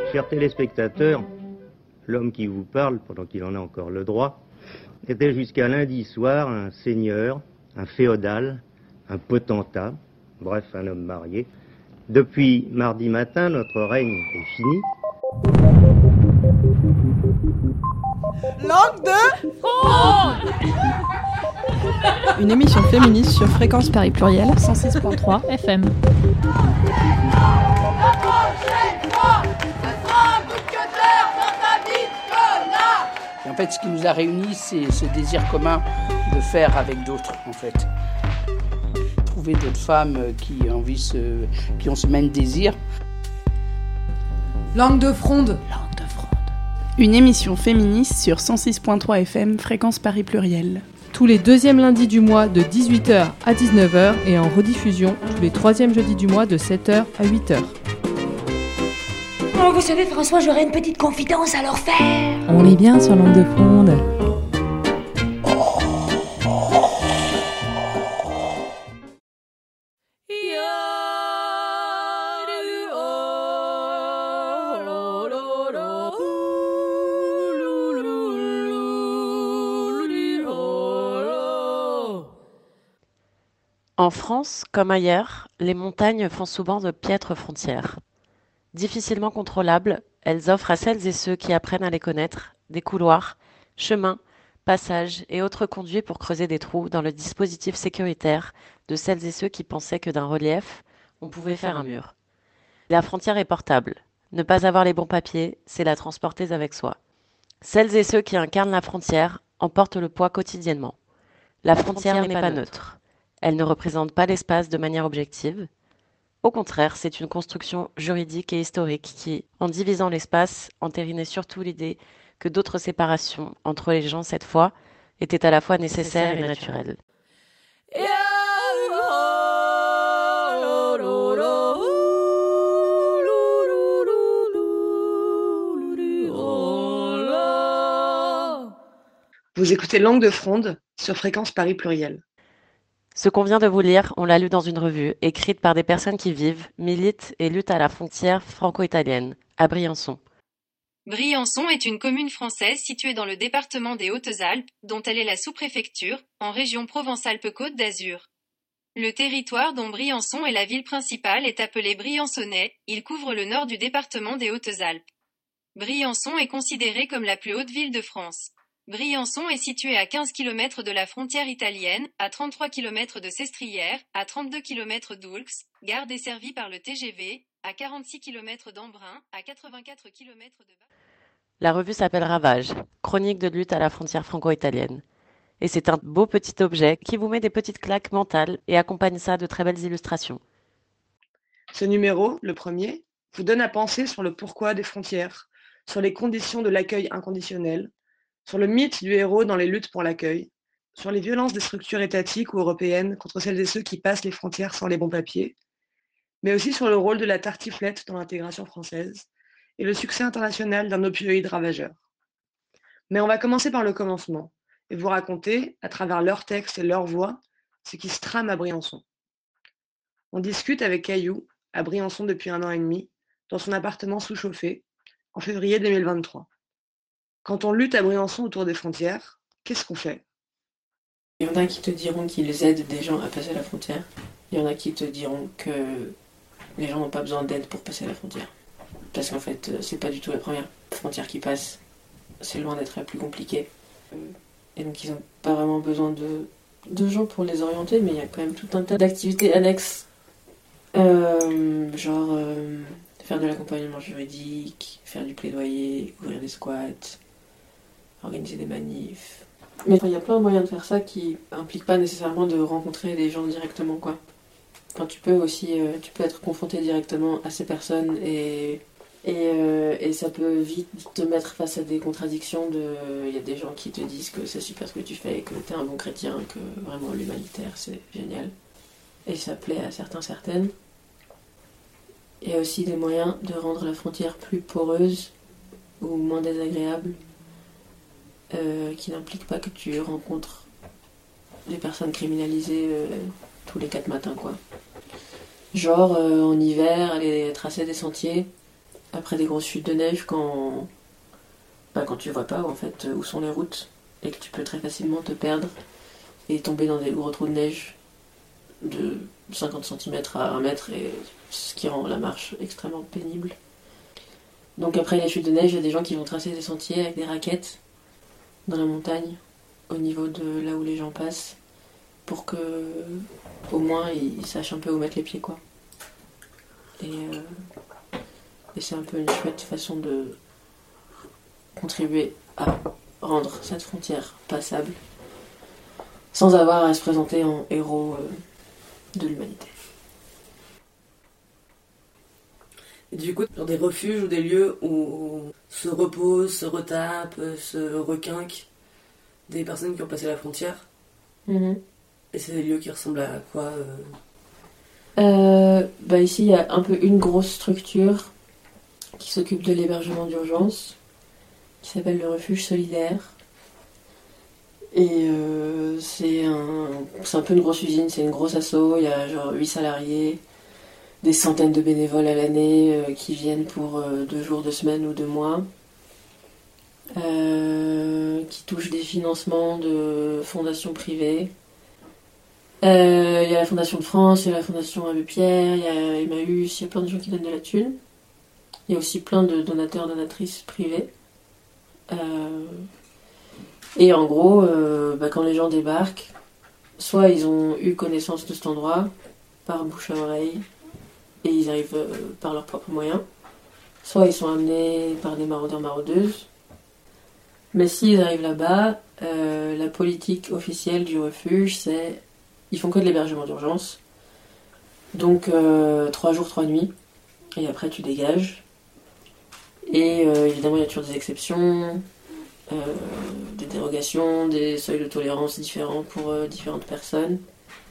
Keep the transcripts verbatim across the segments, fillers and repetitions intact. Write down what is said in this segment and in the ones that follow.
Chers téléspectateurs, l'homme qui vous parle, pendant qu'il en a encore le droit, était jusqu'à lundi soir un seigneur, un féodal, un potentat, bref, un homme marié. Depuis mardi matin, notre règne est fini. Langue de Fronde. Une émission féministe sur Fréquence Paris Pluriel, cent six point trois F M. Et en fait, ce qui nous a réunis, c'est ce désir commun de faire avec d'autres, en fait. Trouver d'autres femmes qui, envie ce, qui ont ce même désir. Langue de Fronde. Langue de Fronde. Une émission féministe sur cent six point trois F M, Fréquence Paris Pluriel. Tous les deuxièmes lundis du mois de dix-huit heures à dix-neuf heures et en rediffusion tous les troisièmes jeudis du mois de sept heures à huit heures. Oh, vous savez, François, j'aurais une petite confidence à leur faire. On est bien sur Langue de Fronde. En France, comme ailleurs, les montagnes font souvent de piètres frontières. Difficilement contrôlables, elles offrent à celles et ceux qui apprennent à les connaître des couloirs, chemins, passages et autres conduits pour creuser des trous dans le dispositif sécuritaire de celles et ceux qui pensaient que d'un relief, on pouvait faire un mur. La frontière est portable. Ne pas avoir les bons papiers, c'est la transporter avec soi. Celles et ceux qui incarnent la frontière en portent le poids quotidiennement. La frontière n'est pas neutre. Elle ne représente pas l'espace de manière objective. Au contraire, c'est une construction juridique et historique qui, en divisant l'espace, entérinait surtout l'idée que d'autres séparations entre les gens, cette fois, étaient à la fois nécessaires et naturelles. Vous écoutez Langue de Fronde sur Fréquence Paris Pluriel. Ce qu'on vient de vous lire, on l'a lu dans une revue, écrite par des personnes qui vivent, militent et luttent à la frontière franco-italienne, à Briançon. Briançon est une commune française située dans le département des Hautes-Alpes, dont elle est la sous-préfecture, en région Provence-Alpes-Côte d'Azur. Le territoire dont Briançon est la ville principale est appelé Briançonnais, il couvre le nord du département des Hautes-Alpes. Briançon est considérée comme la plus haute ville de France. Briançon est situé à quinze kilomètres de la frontière italienne, à trente-trois kilomètres de Sestrières, à trente-deux kilomètres d'Oulx, gare desservie par le T G V, à quarante-six kilomètres d'Embrun, à quatre-vingt-quatre kilomètres de... La revue s'appelle Ravage, chronique de lutte à la frontière franco-italienne. Et c'est un beau petit objet qui vous met des petites claques mentales et accompagne ça de très belles illustrations. Ce numéro, le premier, vous donne à penser sur le pourquoi des frontières, sur les conditions de l'accueil inconditionnel, sur le mythe du héros dans les luttes pour l'accueil, sur les violences des structures étatiques ou européennes contre celles et ceux qui passent les frontières sans les bons papiers, mais aussi sur le rôle de la tartiflette dans l'intégration française et le succès international d'un opioïde ravageur. Mais on va commencer par le commencement et vous raconter, à travers leurs textes et leurs voix, ce qui se trame à Briançon. On discute avec Caillou, à Briançon depuis un an et demi, dans son appartement sous-chauffé, en février deux mille vingt-trois. Quand on lutte à Briançon autour des frontières, qu'est-ce qu'on fait ? Il y en a qui te diront qu'ils aident des gens à passer la frontière. Il y en a qui te diront que les gens n'ont pas besoin d'aide pour passer la frontière. Parce qu'en fait, c'est pas du tout la première frontière qui passe. C'est loin d'être la plus compliquée. Et donc ils n'ont pas vraiment besoin de, de gens pour les orienter, mais il y a quand même tout un tas d'activités annexes. Euh, genre euh, faire de l'accompagnement juridique, faire du plaidoyer, ouvrir des squats, organiser des manifs. Mais il y a plein de moyens de faire ça qui impliquent pas nécessairement de rencontrer des gens directement, quoi. Enfin, tu peux aussi euh, tu peux être confronté directement à ces personnes et, et, euh, et ça peut vite te mettre face à des contradictions. De, il y a des gens qui te disent que c'est super ce que tu fais, que t'es un bon chrétien, que vraiment l'humanitaire c'est génial. Et ça plaît à certains, certaines. Il y a aussi des moyens de rendre la frontière plus poreuse ou moins désagréable. Euh, qui n'implique pas que tu rencontres les personnes criminalisées euh, tous les quatre matins, quoi. Genre, euh, en hiver, aller tracer des sentiers après des grosses chutes de neige, quand, bah, quand tu vois pas en fait où sont les routes et que tu peux très facilement te perdre et tomber dans des gros trous de neige de cinquante centimètres à un mètre, et ce qui rend la marche extrêmement pénible. Donc après les chutes de neige, il y a des gens qui vont tracer des sentiers avec des raquettes dans la montagne, au niveau de là où les gens passent, pour que au moins ils sachent un peu où mettre les pieds, quoi. Et, euh, et c'est un peu une chouette façon de contribuer à rendre cette frontière passable, sans avoir à se présenter en héros euh, de l'humanité. Et du coup, dans des refuges ou des lieux où se reposent, se retapent, se requinquent des personnes qui ont passé la frontière. Mmh. Et c'est des lieux qui ressemblent à quoi euh... Euh, bah ici, il y a un peu une grosse structure qui s'occupe de l'hébergement d'urgence, qui s'appelle le refuge solidaire. Et euh, c'est un, c'est un peu une grosse usine, c'est une grosse asso, il y a genre huit salariés, des centaines de bénévoles à l'année euh, qui viennent pour euh, deux jours, deux semaines ou deux mois, euh, qui touchent des financements de fondations privées. Il euh, y a la Fondation de France, il y a la Fondation Abbé Pierre, il y a Emmaüs, il y a plein de gens qui donnent de la thune. Il y a aussi plein de donateurs, donatrices privés. Euh, et en gros, euh, bah, quand les gens débarquent, soit ils ont eu connaissance de cet endroit par bouche à oreille, et ils arrivent euh, par leurs propres moyens, soit ils sont amenés par des maraudeurs, maraudeuses. Mais s'ils arrivent là-bas, euh, la politique officielle du refuge, c'est ils font que de l'hébergement d'urgence. Donc euh, trois jours, trois nuits, et après tu dégages. Et euh, évidemment, il y a toujours des exceptions, euh, des dérogations, des seuils de tolérance différents pour euh, différentes personnes.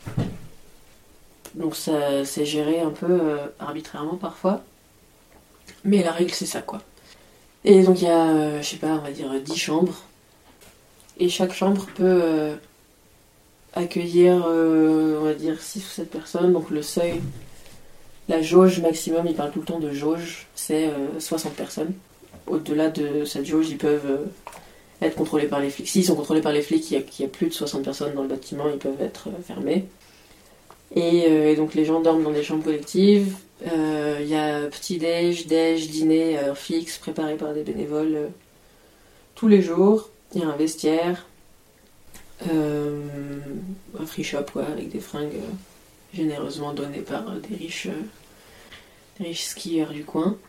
Donc ça c'est géré un peu euh, arbitrairement parfois. Mais la règle, c'est ça, quoi. Et donc il y a, euh, je sais pas, on va dire dix chambres. Et chaque chambre peut euh, accueillir, euh, on va dire, six ou sept personnes. Donc le seuil, la jauge maximum, il parle tout le temps de jauge, c'est euh, soixante personnes. Au-delà de cette jauge, ils peuvent euh, être contrôlés par les flics. S'ils sont contrôlés par les flics, il y, y a plus de soixante personnes dans le bâtiment, ils peuvent être euh, fermés. Et, euh, et donc les gens dorment dans des chambres collectives. Il euh, y a petit-déj, déj, dîner, heure fixe, préparé par des bénévoles euh, tous les jours. Il y a un vestiaire, euh, un free shop, quoi, avec des fringues euh, généreusement données par euh, des, riches, euh, des riches skieurs du coin.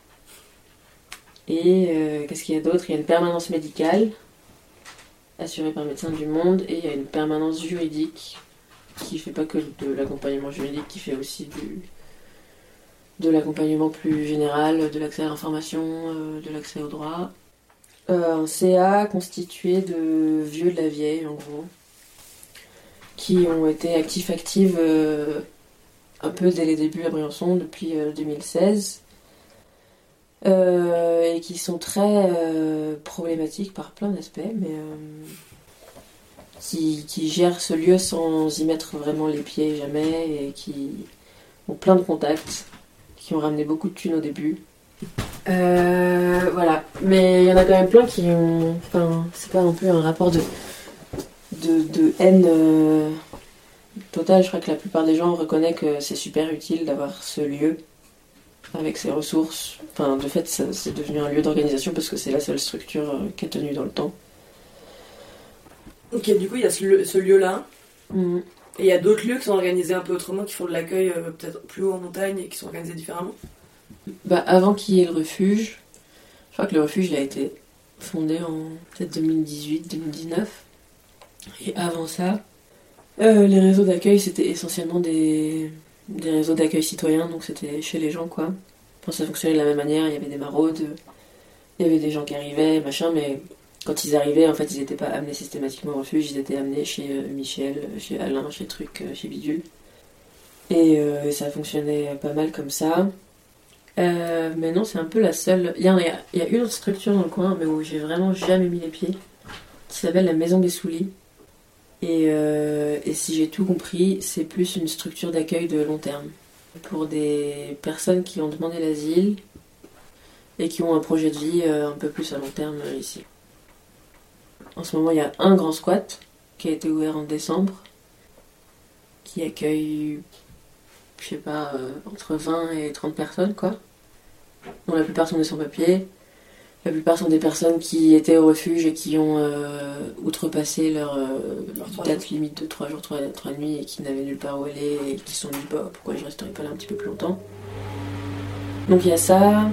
Et euh, qu'est-ce qu'il y a d'autre? Il y a une permanence médicale assurée par Médecins du Monde, et il y a une permanence juridique qui fait pas que de l'accompagnement juridique, qui fait aussi du, de l'accompagnement plus général, de l'accès à l'information, euh, de l'accès au droit. Euh, un C A constitué de vieux de la vieille, en gros, qui ont été actifs-actives euh, un peu dès les débuts à Briançon, depuis euh, deux mille seize, euh, et qui sont très euh, problématiques par plein d'aspects, mais euh, qui, qui gèrent ce lieu sans y mettre vraiment les pieds jamais, et qui ont plein de contacts, qui ont ramené beaucoup de thunes au début. Euh, voilà, mais il y en a quand même plein qui ont, enfin, c'est pas non plus un rapport de de, de haine euh, totale. Je crois que la plupart des gens reconnaissent que c'est super utile d'avoir ce lieu avec ses ressources. Enfin, de fait, ça, c'est devenu un lieu d'organisation parce que c'est la seule structure euh, qui est tenue dans le temps. Ok, du coup, il y a ce, ce lieu-là. Mmh. Et il y a d'autres lieux qui sont organisés un peu autrement, qui font de l'accueil euh, peut-être plus haut en montagne et qui sont organisés différemment. Bah, avant qu'il y ait le refuge, je crois que le refuge il a été fondé en peut-être deux mille dix-huit deux mille dix-neuf. Et avant ça, euh, les réseaux d'accueil c'était essentiellement des, des réseaux d'accueil citoyens, donc c'était chez les gens, quoi. Enfin, ça fonctionnait de la même manière, il y avait des maraudes, il y avait des gens qui arrivaient, machin, mais quand ils arrivaient, en fait, ils n'étaient pas amenés systématiquement au refuge, ils étaient amenés chez euh, Michel, chez Alain, chez Truc, euh, chez Bidule. Et euh, ça fonctionnait pas mal comme ça. Euh, mais non, c'est un peu la seule. Il y, a, il y a une autre structure dans le coin, mais où j'ai vraiment jamais mis les pieds, qui s'appelle la Maison des Soulis. Et, euh, et si j'ai tout compris, c'est plus une structure d'accueil de long terme. Pour des personnes qui ont demandé l'asile, et qui ont un projet de vie euh, un peu plus à long terme euh, ici. En ce moment, il y a un grand squat qui a été ouvert en décembre, qui accueille, je sais pas, euh, entre vingt et trente personnes, quoi. Dont la plupart sont des sans-papiers. La plupart sont des personnes qui étaient au refuge et qui ont euh, outrepassé leur, euh, leur date limite de trois jours, trois nuits et qui n'avaient nulle part où aller et qui se sont dit bah, pourquoi je resterais pas là un petit peu plus longtemps. Donc il y a ça,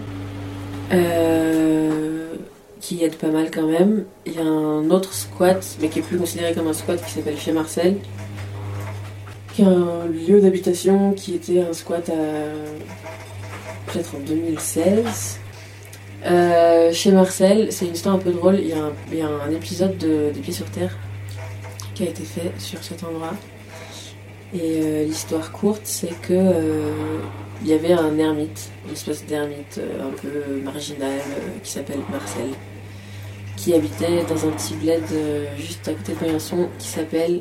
euh, qui aide pas mal quand même. Il y a un autre squat, mais qui est plus considéré comme un squat, qui s'appelle Chez Marcel, qui est un lieu d'habitation qui était un squat à peut-être en deux mille seize. Euh, chez Marcel, c'est une histoire un peu drôle. Il y a un, il y a un épisode de, des Pieds sur Terre qui a été fait sur cet endroit. Et euh, l'histoire courte, c'est que euh, il y avait un ermite, une espèce d'ermite euh, un peu marginal euh, qui s'appelle Marcel, qui habitait dans un petit bled euh, juste à côté de Briançon qui s'appelle.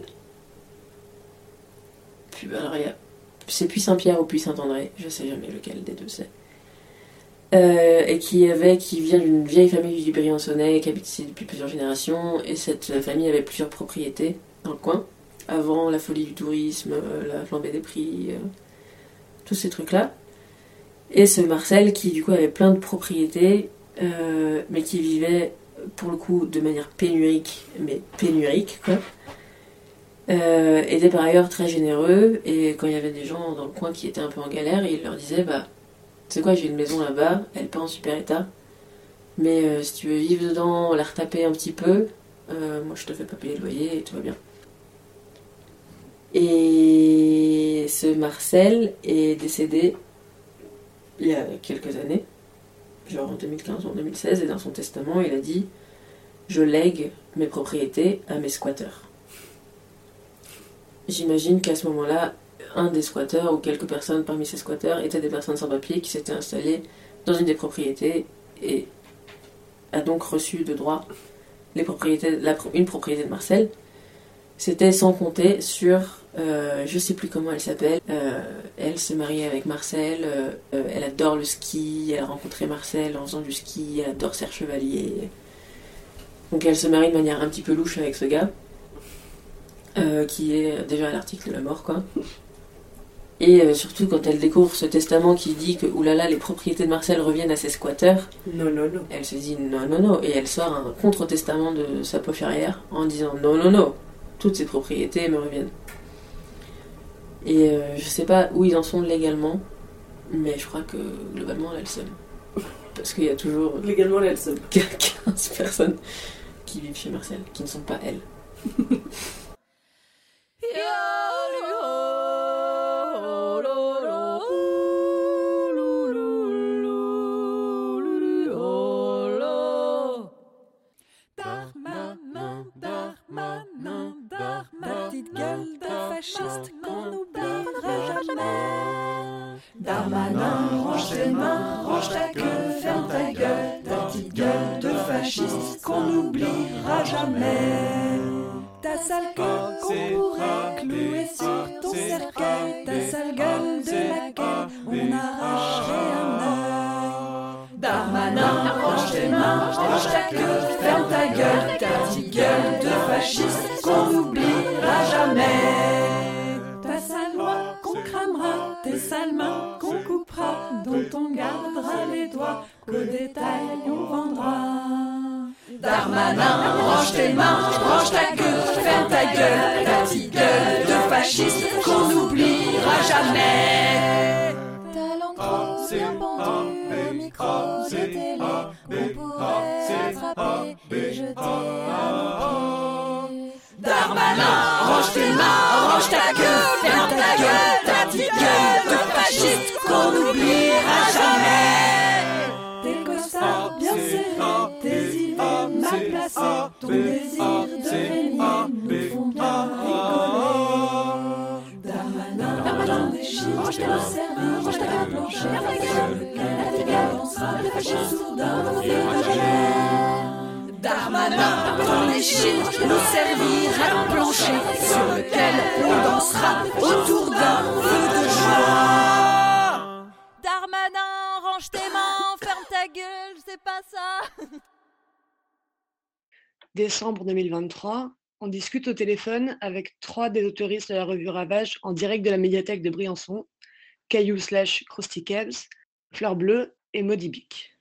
Alors, il y a... C'est Puy-Saint-Pierre ou Puy-Saint-André, je sais jamais lequel des deux c'est. Euh, et qui, avait, qui vient d'une vieille famille du Briançonnais qui habite ici depuis plusieurs générations, et cette famille avait plusieurs propriétés dans le coin, avant la folie du tourisme, euh, la flambée des prix, euh, tous ces trucs-là. Et ce Marcel, qui du coup avait plein de propriétés, euh, mais qui vivait pour le coup de manière pénurique, mais pénurique quoi, euh, était par ailleurs très généreux, et quand il y avait des gens dans le coin qui étaient un peu en galère, il leur disait bah tu sais quoi, j'ai une maison là-bas, elle est pas en super état, mais euh, si tu veux vivre dedans, la retaper un petit peu, euh, moi je te fais pas payer le loyer et tout va bien. Et ce Marcel est décédé il y a quelques années, genre en deux mille quinze ou en deux mille seize, et dans son testament il a dit « Je lègue mes propriétés à mes squatteurs ». J'imagine qu'à ce moment-là, un des squatteurs ou quelques personnes parmi ces squatteurs étaient des personnes sans papier qui s'étaient installées dans une des propriétés et a donc reçu de droit les propriétés, la, une propriété de Marcel. C'était sans compter sur, euh, je sais plus comment elle s'appelle, euh, elle s'est mariée avec Marcel, euh, euh, elle adore le ski, elle a rencontré Marcel en faisant du ski, elle adore Serre Chevalier. Donc elle se marie de manière un petit peu louche avec ce gars, euh, qui est déjà à l'article de la mort quoi. Et euh, surtout quand elle découvre ce testament qui dit que oulala, les propriétés de Marcel reviennent à ses squatteurs, non, non, non. Elle se dit non, non, non, et elle sort un contre-testament de sa poche arrière en disant non, non, non, toutes ces propriétés me reviennent. Et euh, je sais pas où ils en sont légalement, mais je crois que globalement elle a le seum. Parce qu'il y a toujours légalement elle a le seum. quinze personnes qui vivent chez Marcel, qui ne sont pas elle. Qu'on n'oubliera jamais. Darmanin, range tes mains, range ta queue, ferme ta gueule, ta petite gueule de fasciste qu'on n'oubliera jamais. Ta sale queue qu'on pourrait clouer sur ton cercueil, ta sale gueule de laquelle on arracherait un œil. Darmanin, range tes mains, range ta queue, ferme ta gueule, ta petite gueule de fasciste qu'on n'oubliera jamais. Ta sale loi qu'on cramera, tes sales mains qu'on coupera, dont on gardera les doigts, qu'au détail on vendra. Darmanin, range tes mains, range ta queue, ferme ta gueule, ta petite gueule de fasciste qu'on n'oubliera jamais. Ta langue trop bien pendue au micro de télé, on pourrait attraper et jeter à nos pieds. Darmanin, range tes mains, range ta queue, ferme ta gueule, ta petite gueule de fasciste qu'on n'oubliera jamais. Tes costards bien serrés, tes idées mal placées, ton désir de régner nous font bien rigoler. Darmanin, Darmanin, déchire, range tes servis, range ta gueule plancher, sur lequel la tigale dansera, le fascisme soudain dans nos villages. Darmanin, dans les chiens, nous servira un plancher sur lequel on dansera autour d'un feu de joie. Darmanin, range tes mains, ferme ta gueule, c'est pas ça. Décembre deux mille vingt-trois, on discute au téléphone avec trois des autoristes de la revue Ravage en direct de la médiathèque de Briançon, Caillou slash Krusty Kebs, Fleur Bleue et Maudit Bic.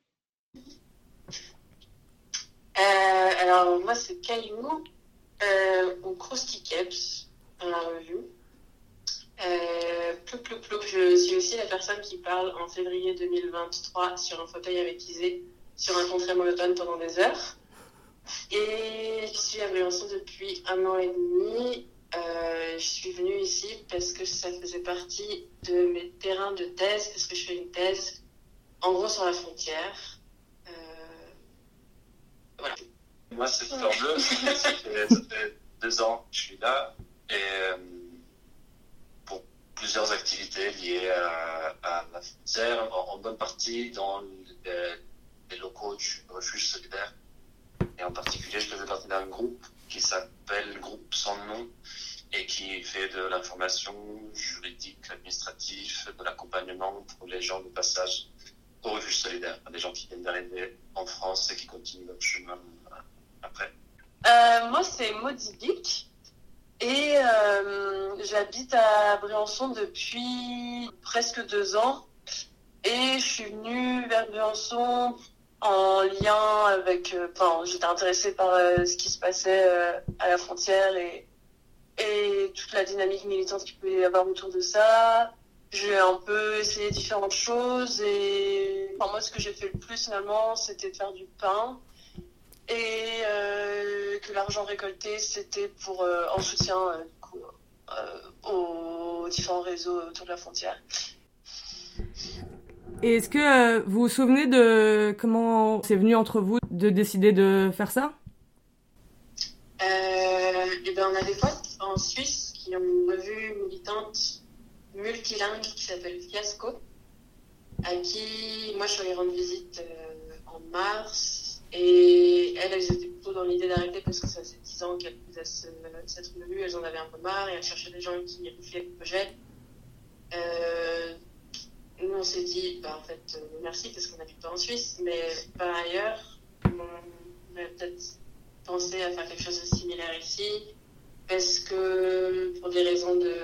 Euh, alors moi c'est Caillou euh, ou Krusty Kebs dans la revue. Euh, plou, plou, plou. Je suis aussi la personne qui parle en février deux mille vingt-trois sur un fauteuil avec Isée sur un ton très monotone pendant des heures. Et je suis à Briançon depuis un an et demi. Euh, je suis venue ici parce que ça faisait partie de mes terrains de thèse, parce que je fais une thèse en gros sur la frontière. Euh... Voilà. Moi c'est Fleur Bleue, ça fait, ça fait deux ans que je suis là et euh, pour plusieurs activités liées à, à la frontière, en, en bonne partie dans les, les locaux du refuge solidaire. Et en particulier, je faisais partie d'un groupe qui s'appelle Groupe Sans Nom et qui fait de l'information juridique, administrative, de l'accompagnement pour les gens de passage au refuge solidaire, des gens qui viennent d'arriver en France et qui continuent leur chemin après. Euh, moi, c'est Maudit Bic et euh, j'habite à Briançon depuis presque deux ans et je suis venue vers Briançon en lien avec, enfin, euh, j'étais intéressée par euh, ce qui se passait euh, à la frontière et, et toute la dynamique militante qu'il pouvait y avoir autour de ça. J'ai un peu essayé différentes choses et enfin, moi, ce que j'ai fait le plus finalement, c'était de faire du pain et euh, que l'argent récolté, c'était pour euh, en soutien euh, du coup, euh, aux différents réseaux autour de la frontière. Et est-ce que euh, vous vous souvenez de comment c'est venu entre vous de décider de faire ça ? euh, et ben On a des potes en Suisse qui ont une revue militante multilingue qui s'appelle Fiasco, à qui moi je suis allée rendre visite euh, en mars, et elles, elles étaient plutôt dans l'idée d'arrêter parce que ça faisait dix ans qu'elles faisaient ce, cette revue, elles en avaient un peu marre et elles cherchaient des gens qui refuyaient le projet. Euh, Nous, on s'est dit, bah, en fait, euh, merci parce qu'on habite pas en Suisse, mais par ailleurs, on a peut-être pensé à faire quelque chose de similaire ici, parce que pour des raisons de,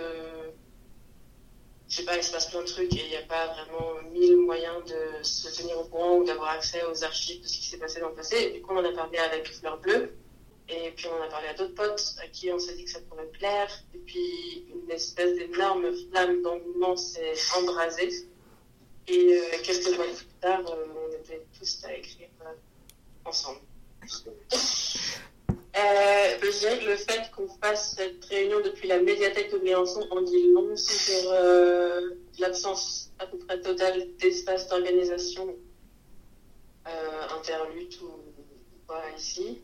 je sais pas, il se passe plein de trucs et il n'y a pas vraiment mille moyens de se tenir au courant ou d'avoir accès aux archives de ce qui s'est passé dans le passé. Et du coup, on en a parlé avec Fleur Bleue, et puis on en a parlé à d'autres potes à qui on s'est dit que ça pourrait plaire, et puis une espèce d'énorme flamme d'engouement s'est embrasée. Et euh, quelques mois plus tard, euh, on était tous à écrire euh, ensemble. euh, je dirais que le fait qu'on fasse cette réunion depuis la médiathèque de Briançon en dit long sur euh, l'absence à peu près totale d'espace d'organisation euh, interlutte ou, ou pas ici.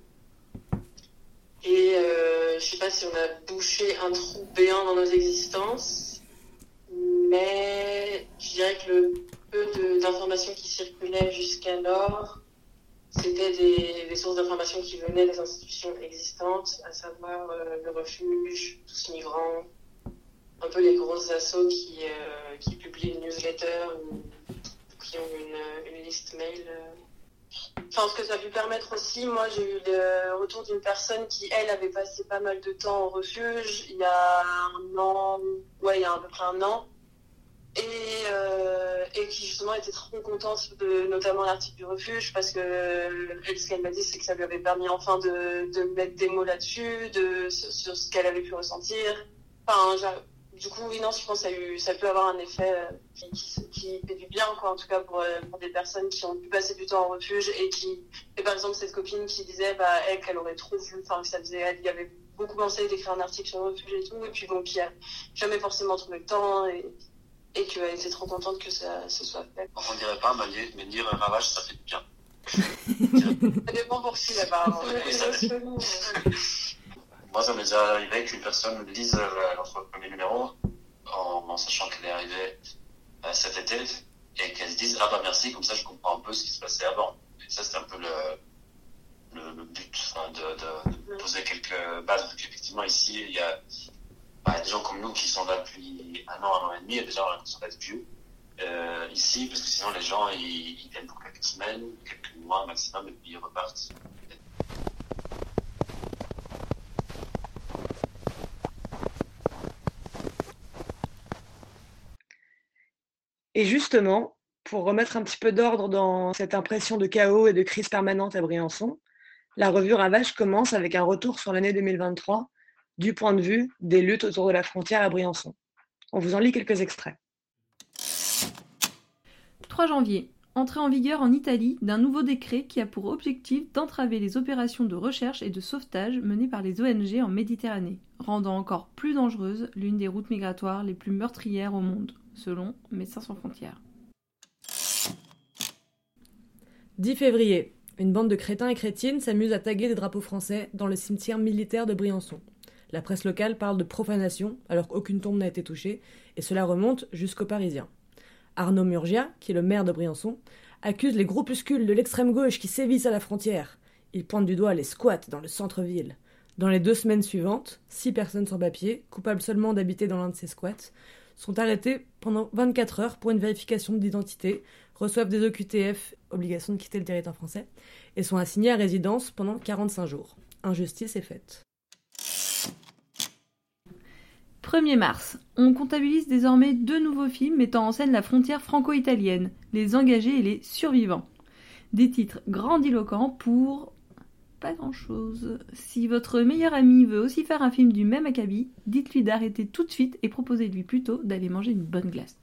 Et euh, je sais pas si on a bouché un trou béant dans nos existences, mais je dirais que le peu de, d'informations qui circulaient jusqu'alors, c'était des, des sources d'informations qui venaient des institutions existantes, à savoir euh, le refuge, Tous Migrants, un peu les grosses assos qui, euh, qui publient une newsletter ou qui ont une, une liste mail. Euh. Enfin, ce que ça a pu permettre aussi, moi j'ai eu le retour d'une personne qui, elle, avait passé pas mal de temps au refuge il y a un an, ouais, il y a à peu près un an, et, euh, et qui justement était trop contente de notamment l'article du refuge, parce que elle, ce qu'elle m'a dit, c'est que ça lui avait permis enfin de, de mettre des mots là-dessus, de, sur, sur ce qu'elle avait pu ressentir. Enfin, du coup, oui, non, je pense que ça, a eu, ça peut avoir un effet euh, qui, qui, qui fait du bien, quoi, en tout cas pour, euh, pour des personnes qui ont pu passer du temps en refuge et qui, et par exemple, cette copine qui disait, bah, elle, qu'elle aurait trop vu, enfin, que ça faisait, elle y avait beaucoup pensé d'écrire un article sur le refuge et tout, et puis bon, qui a jamais forcément trouvé le temps, et, et qu'elle était trop contente que ça se soit fait. On dirait pas, mais dire un ravage, ça fait du bien. Ça dépend pour qui, apparemment. Moi, ça m'est déjà arrivé qu'une personne lise euh, notre premier numéro en, en sachant qu'elle est arrivée euh, cet été et qu'elle se dise « Ah bah merci, comme ça je comprends un peu ce qui se passait avant ». Et ça, c'est un peu le, le, le but, hein, de, de, de poser quelques bases. Parce qu'effectivement, ici, il y a bah, des gens comme nous qui sont là depuis un an, un an et demi, et déjà on a l'impression d'être vieux. euh, ici, parce que sinon les gens ils, ils viennent pour quelques semaines, quelques mois maximum, et puis ils repartent. Et justement, pour remettre un petit peu d'ordre dans cette impression de chaos et de crise permanente à Briançon, la revue Ravage commence avec un retour sur l'année deux mille vingt-trois du point de vue des luttes autour de la frontière à Briançon. On vous en lit quelques extraits. trois janvier. Entrée en vigueur en Italie d'un nouveau décret qui a pour objectif d'entraver les opérations de recherche et de sauvetage menées par les O N G en Méditerranée, rendant encore plus dangereuse l'une des routes migratoires les plus meurtrières au monde, selon Médecins sans frontières. dix février. Une bande de crétins et crétines s'amuse à taguer des drapeaux français dans le cimetière militaire de Briançon. La presse locale parle de profanation, alors qu'aucune tombe n'a été touchée, et cela remonte jusqu'aux Parisiens. Arnaud Murgia, qui est le maire de Briançon, accuse les groupuscules de l'extrême gauche qui sévissent à la frontière. Il pointe du doigt les squats dans le centre-ville. Dans les deux semaines suivantes, six personnes sans papier, coupables seulement d'habiter dans l'un de ces squats, sont arrêtées pendant vingt-quatre heures pour une vérification d'identité, reçoivent des O Q T F, obligation de quitter le territoire français, et sont assignés à résidence pendant quarante-cinq jours. Injustice est faite. premier mars. On comptabilise désormais deux nouveaux films mettant en scène la frontière franco-italienne, Les Engagés et Les Survivants. Des titres grandiloquents pour... pas grand-chose. Si votre meilleur ami veut aussi faire un film du même acabit, dites-lui d'arrêter tout de suite et proposez-lui plutôt d'aller manger une bonne glace.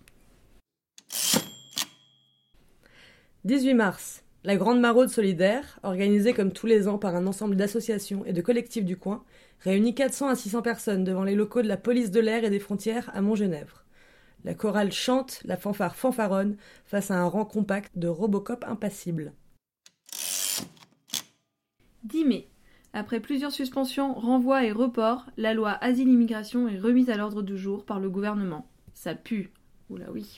dix-huit mars. La Grande Maraude solidaire, organisée comme tous les ans par un ensemble d'associations et de collectifs du coin, réunit quatre cents à six cents personnes devant les locaux de la police de l'air et des frontières à Montgenèvre. La chorale chante, la fanfare fanfaronne, face à un rang compact de Robocop impassible. dix mai. Après plusieurs suspensions, renvois et reports, la loi Asile-Immigration est remise à l'ordre du jour par le gouvernement. Ça pue. Oula oui.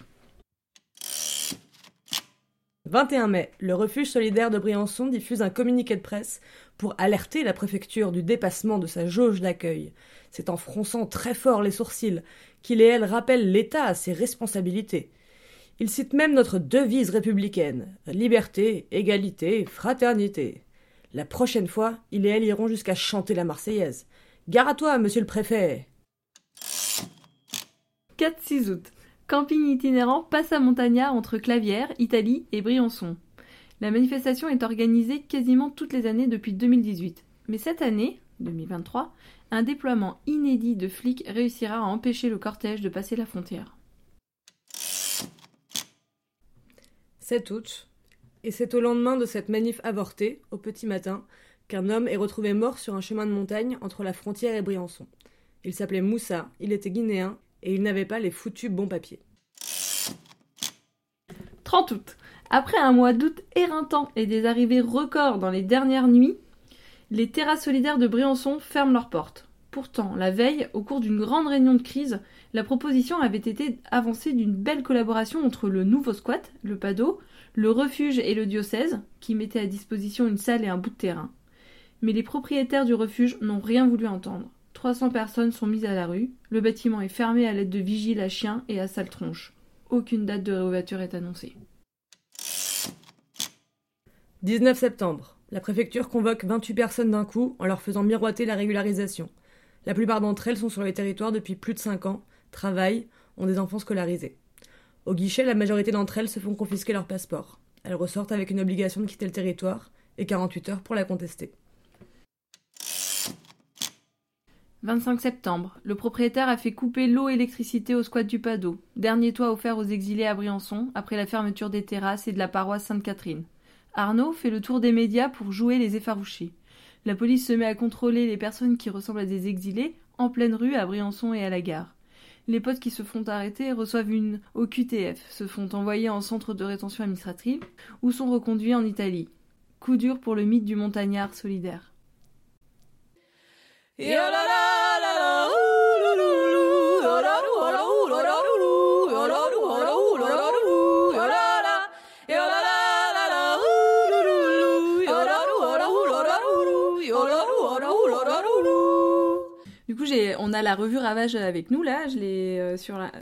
vingt et un mai, le refuge solidaire de Briançon diffuse un communiqué de presse pour alerter la préfecture du dépassement de sa jauge d'accueil. C'est en fronçant très fort les sourcils qu'il et elle rappellent l'État à ses responsabilités. Il cite même notre devise républicaine, liberté, égalité, fraternité. La prochaine fois, il et elle iront jusqu'à chanter la Marseillaise. Gare à toi, monsieur le préfet. quatre six août. Camping itinérant Passa Montagna entre Clavières, Italie et Briançon. La manifestation est organisée quasiment toutes les années depuis deux mille dix-huit. Mais cette année, deux mille vingt-trois, un déploiement inédit de flics réussira à empêcher le cortège de passer la frontière. sept août. Et c'est au lendemain de cette manif avortée, au petit matin, qu'un homme est retrouvé mort sur un chemin de montagne entre la frontière et Briançon. Il s'appelait Moussa, il était guinéen, et il n'avait pas les foutus bons papiers. trente août. Après un mois d'août éreintant et des arrivées records dans les dernières nuits, les terrasses solidaires de Briançon ferment leurs portes. Pourtant, la veille, au cours d'une grande réunion de crise, la proposition avait été avancée d'une belle collaboration entre le nouveau squat, le P A D O, le refuge et le diocèse, qui mettaient à disposition une salle et un bout de terrain. Mais les propriétaires du refuge n'ont rien voulu entendre. trois cents personnes sont mises à la rue, le bâtiment est fermé à l'aide de vigiles à chiens et à sale tronche. Aucune date de réouverture est annoncée. dix-neuf septembre. La préfecture convoque vingt-huit personnes d'un coup en leur faisant miroiter la régularisation. La plupart d'entre elles sont sur le territoire depuis plus de cinq ans, travaillent, ont des enfants scolarisés. Au guichet, la majorité d'entre elles se font confisquer leur passeport. Elles ressortent avec une obligation de quitter le territoire et quarante-huit heures pour la contester. vingt-cinq septembre. Le propriétaire a fait couper l'eau et l'électricité au squat du P A D O, dernier toit offert aux exilés à Briançon après la fermeture des terrasses et de la paroisse Sainte-Catherine. Arnaud fait le tour des médias pour jouer les effarouchés. La police se met à contrôler les personnes qui ressemblent à des exilés en pleine rue à Briançon et à la gare. Les potes qui se font arrêter reçoivent une O Q T F, se font envoyer en centre de rétention administrative ou sont reconduits en Italie. Coup dur pour le mythe du montagnard solidaire. Du coup, j'ai, on a la revue Ravage avec nous là. Je l'ai euh, sur la,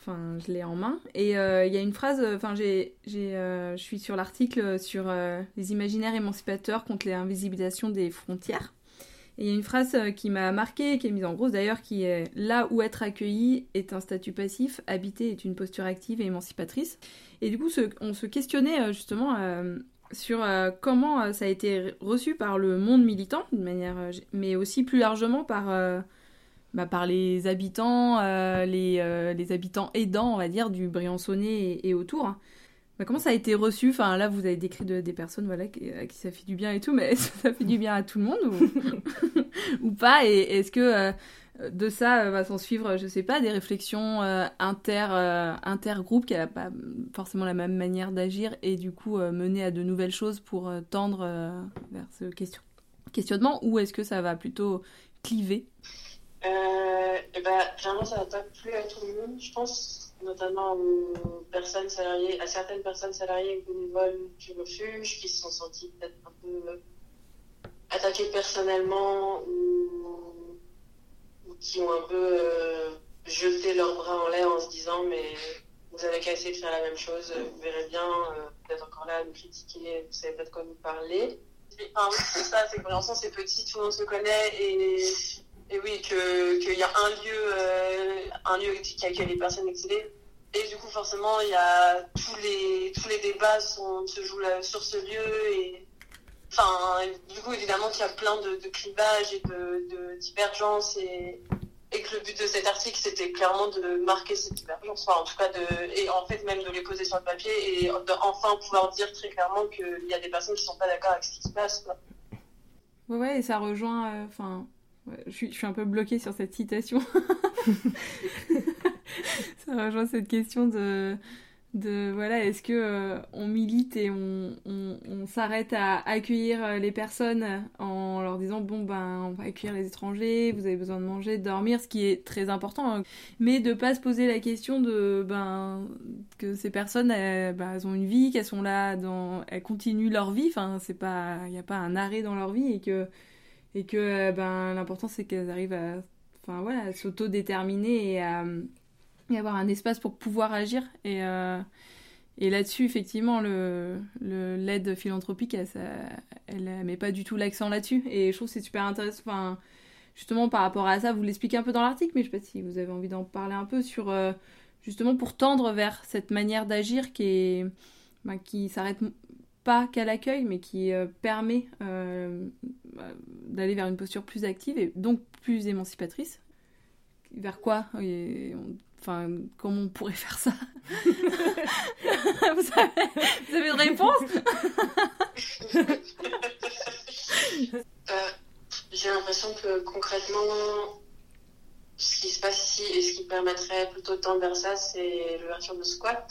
enfin, je l'ai en main. Et il euh, y a une phrase, enfin, j'ai, j'ai, euh, je suis sur l'article sur euh, les imaginaires émancipateurs contre l'invisibilisation des frontières. Et il y a une phrase qui m'a marquée, qui est mise en gros d'ailleurs, qui est « Là où être accueilli est un statut passif, habiter est une posture active et émancipatrice ». Et du coup, ce, on se questionnait justement euh, sur euh, comment ça a été reçu par le monde militant, d'une manière, mais aussi plus largement par, euh, bah, par les habitants, euh, les, euh, les habitants aidants, on va dire, du Briançonnais et, et autour. Bah, comment ça a été reçu ? Enfin, là, vous avez décrit de, des personnes voilà, qui, à qui ça fait du bien et tout, mais est-ce que ça fait du bien à tout le monde ou, ou pas ? Et est-ce que euh, de ça euh, va s'en suivre, je sais pas, des réflexions euh, inter, euh, intergroupes qui n'ont pas forcément la même manière d'agir et du coup euh, mener à de nouvelles choses pour euh, tendre euh, vers ce question, questionnement, ou est-ce que ça va plutôt cliver ? euh, et ben, clairement, ça va pas plu à tout le monde, je pense. Notamment aux personnes salariées, à certaines personnes salariées ou bénévoles du refuge qui se sont senties peut-être un peu attaquées personnellement ou, ou qui ont un peu euh, jeté leurs bras en l'air en se disant mais vous avez qu'à essayer de faire la même chose, vous verrez bien, euh, vous êtes encore là à nous critiquer, vous savez pas de quoi nous parler. Et, enfin, oui, c'est ça, c'est que pour l'instant c'est petit, tout le monde se connaît et Et oui, que qu'il y a un lieu, euh, un lieu qui accueille les personnes exilées. Et du coup, forcément, il y a tous les tous les débats sont, se jouent là, sur ce lieu. Et enfin, du coup, évidemment, qu'il y a plein de, de clivages et de, de divergences. Et, et que le but de cet article, c'était clairement de marquer ces divergences. Enfin, en tout cas, de, et en fait, même de les poser sur le papier et d'enfin pouvoir dire très clairement qu'il y a des personnes qui sont pas d'accord avec ce qui se passe, quoi. Ouais, ouais, et ça rejoint... Enfin... Euh, Ouais, je, suis, je suis un peu bloquée sur cette citation. Ça rejoint cette question de, de voilà, est-ce que euh, on milite et on, on, on s'arrête à accueillir les personnes en leur disant bon ben on va accueillir les étrangers, vous avez besoin de manger, de dormir, ce qui est très important, hein, mais de pas se poser la question de ben que ces personnes elles, ben, elles ont une vie, qu'elles sont là, dans, elles continuent leur vie, enfin c'est pas, il y a pas un arrêt dans leur vie et que et que ben, l'important c'est qu'elles arrivent à, enfin, voilà, à s'autodéterminer et à et avoir un espace pour pouvoir agir. Et, euh, et là-dessus, effectivement, le, le, l'aide philanthropique, elle, ça, elle, elle met pas du tout l'accent là-dessus. Et je trouve que c'est super intéressant. Enfin, justement, par rapport à ça, vous l'expliquez un peu dans l'article, mais je sais pas si vous avez envie d'en parler un peu sur, euh, justement, pour tendre vers cette manière d'agir qui est, ben, qui s'arrête pas qu'à l'accueil, mais qui euh, permet euh, d'aller vers une posture plus active et donc plus émancipatrice. Vers quoi et on, enfin, comment on pourrait faire ça? vous, avez, vous avez une réponse? euh, J'ai l'impression que concrètement, ce qui se passe ici et ce qui permettrait plutôt de tendre vers ça, c'est l'ouverture de squats,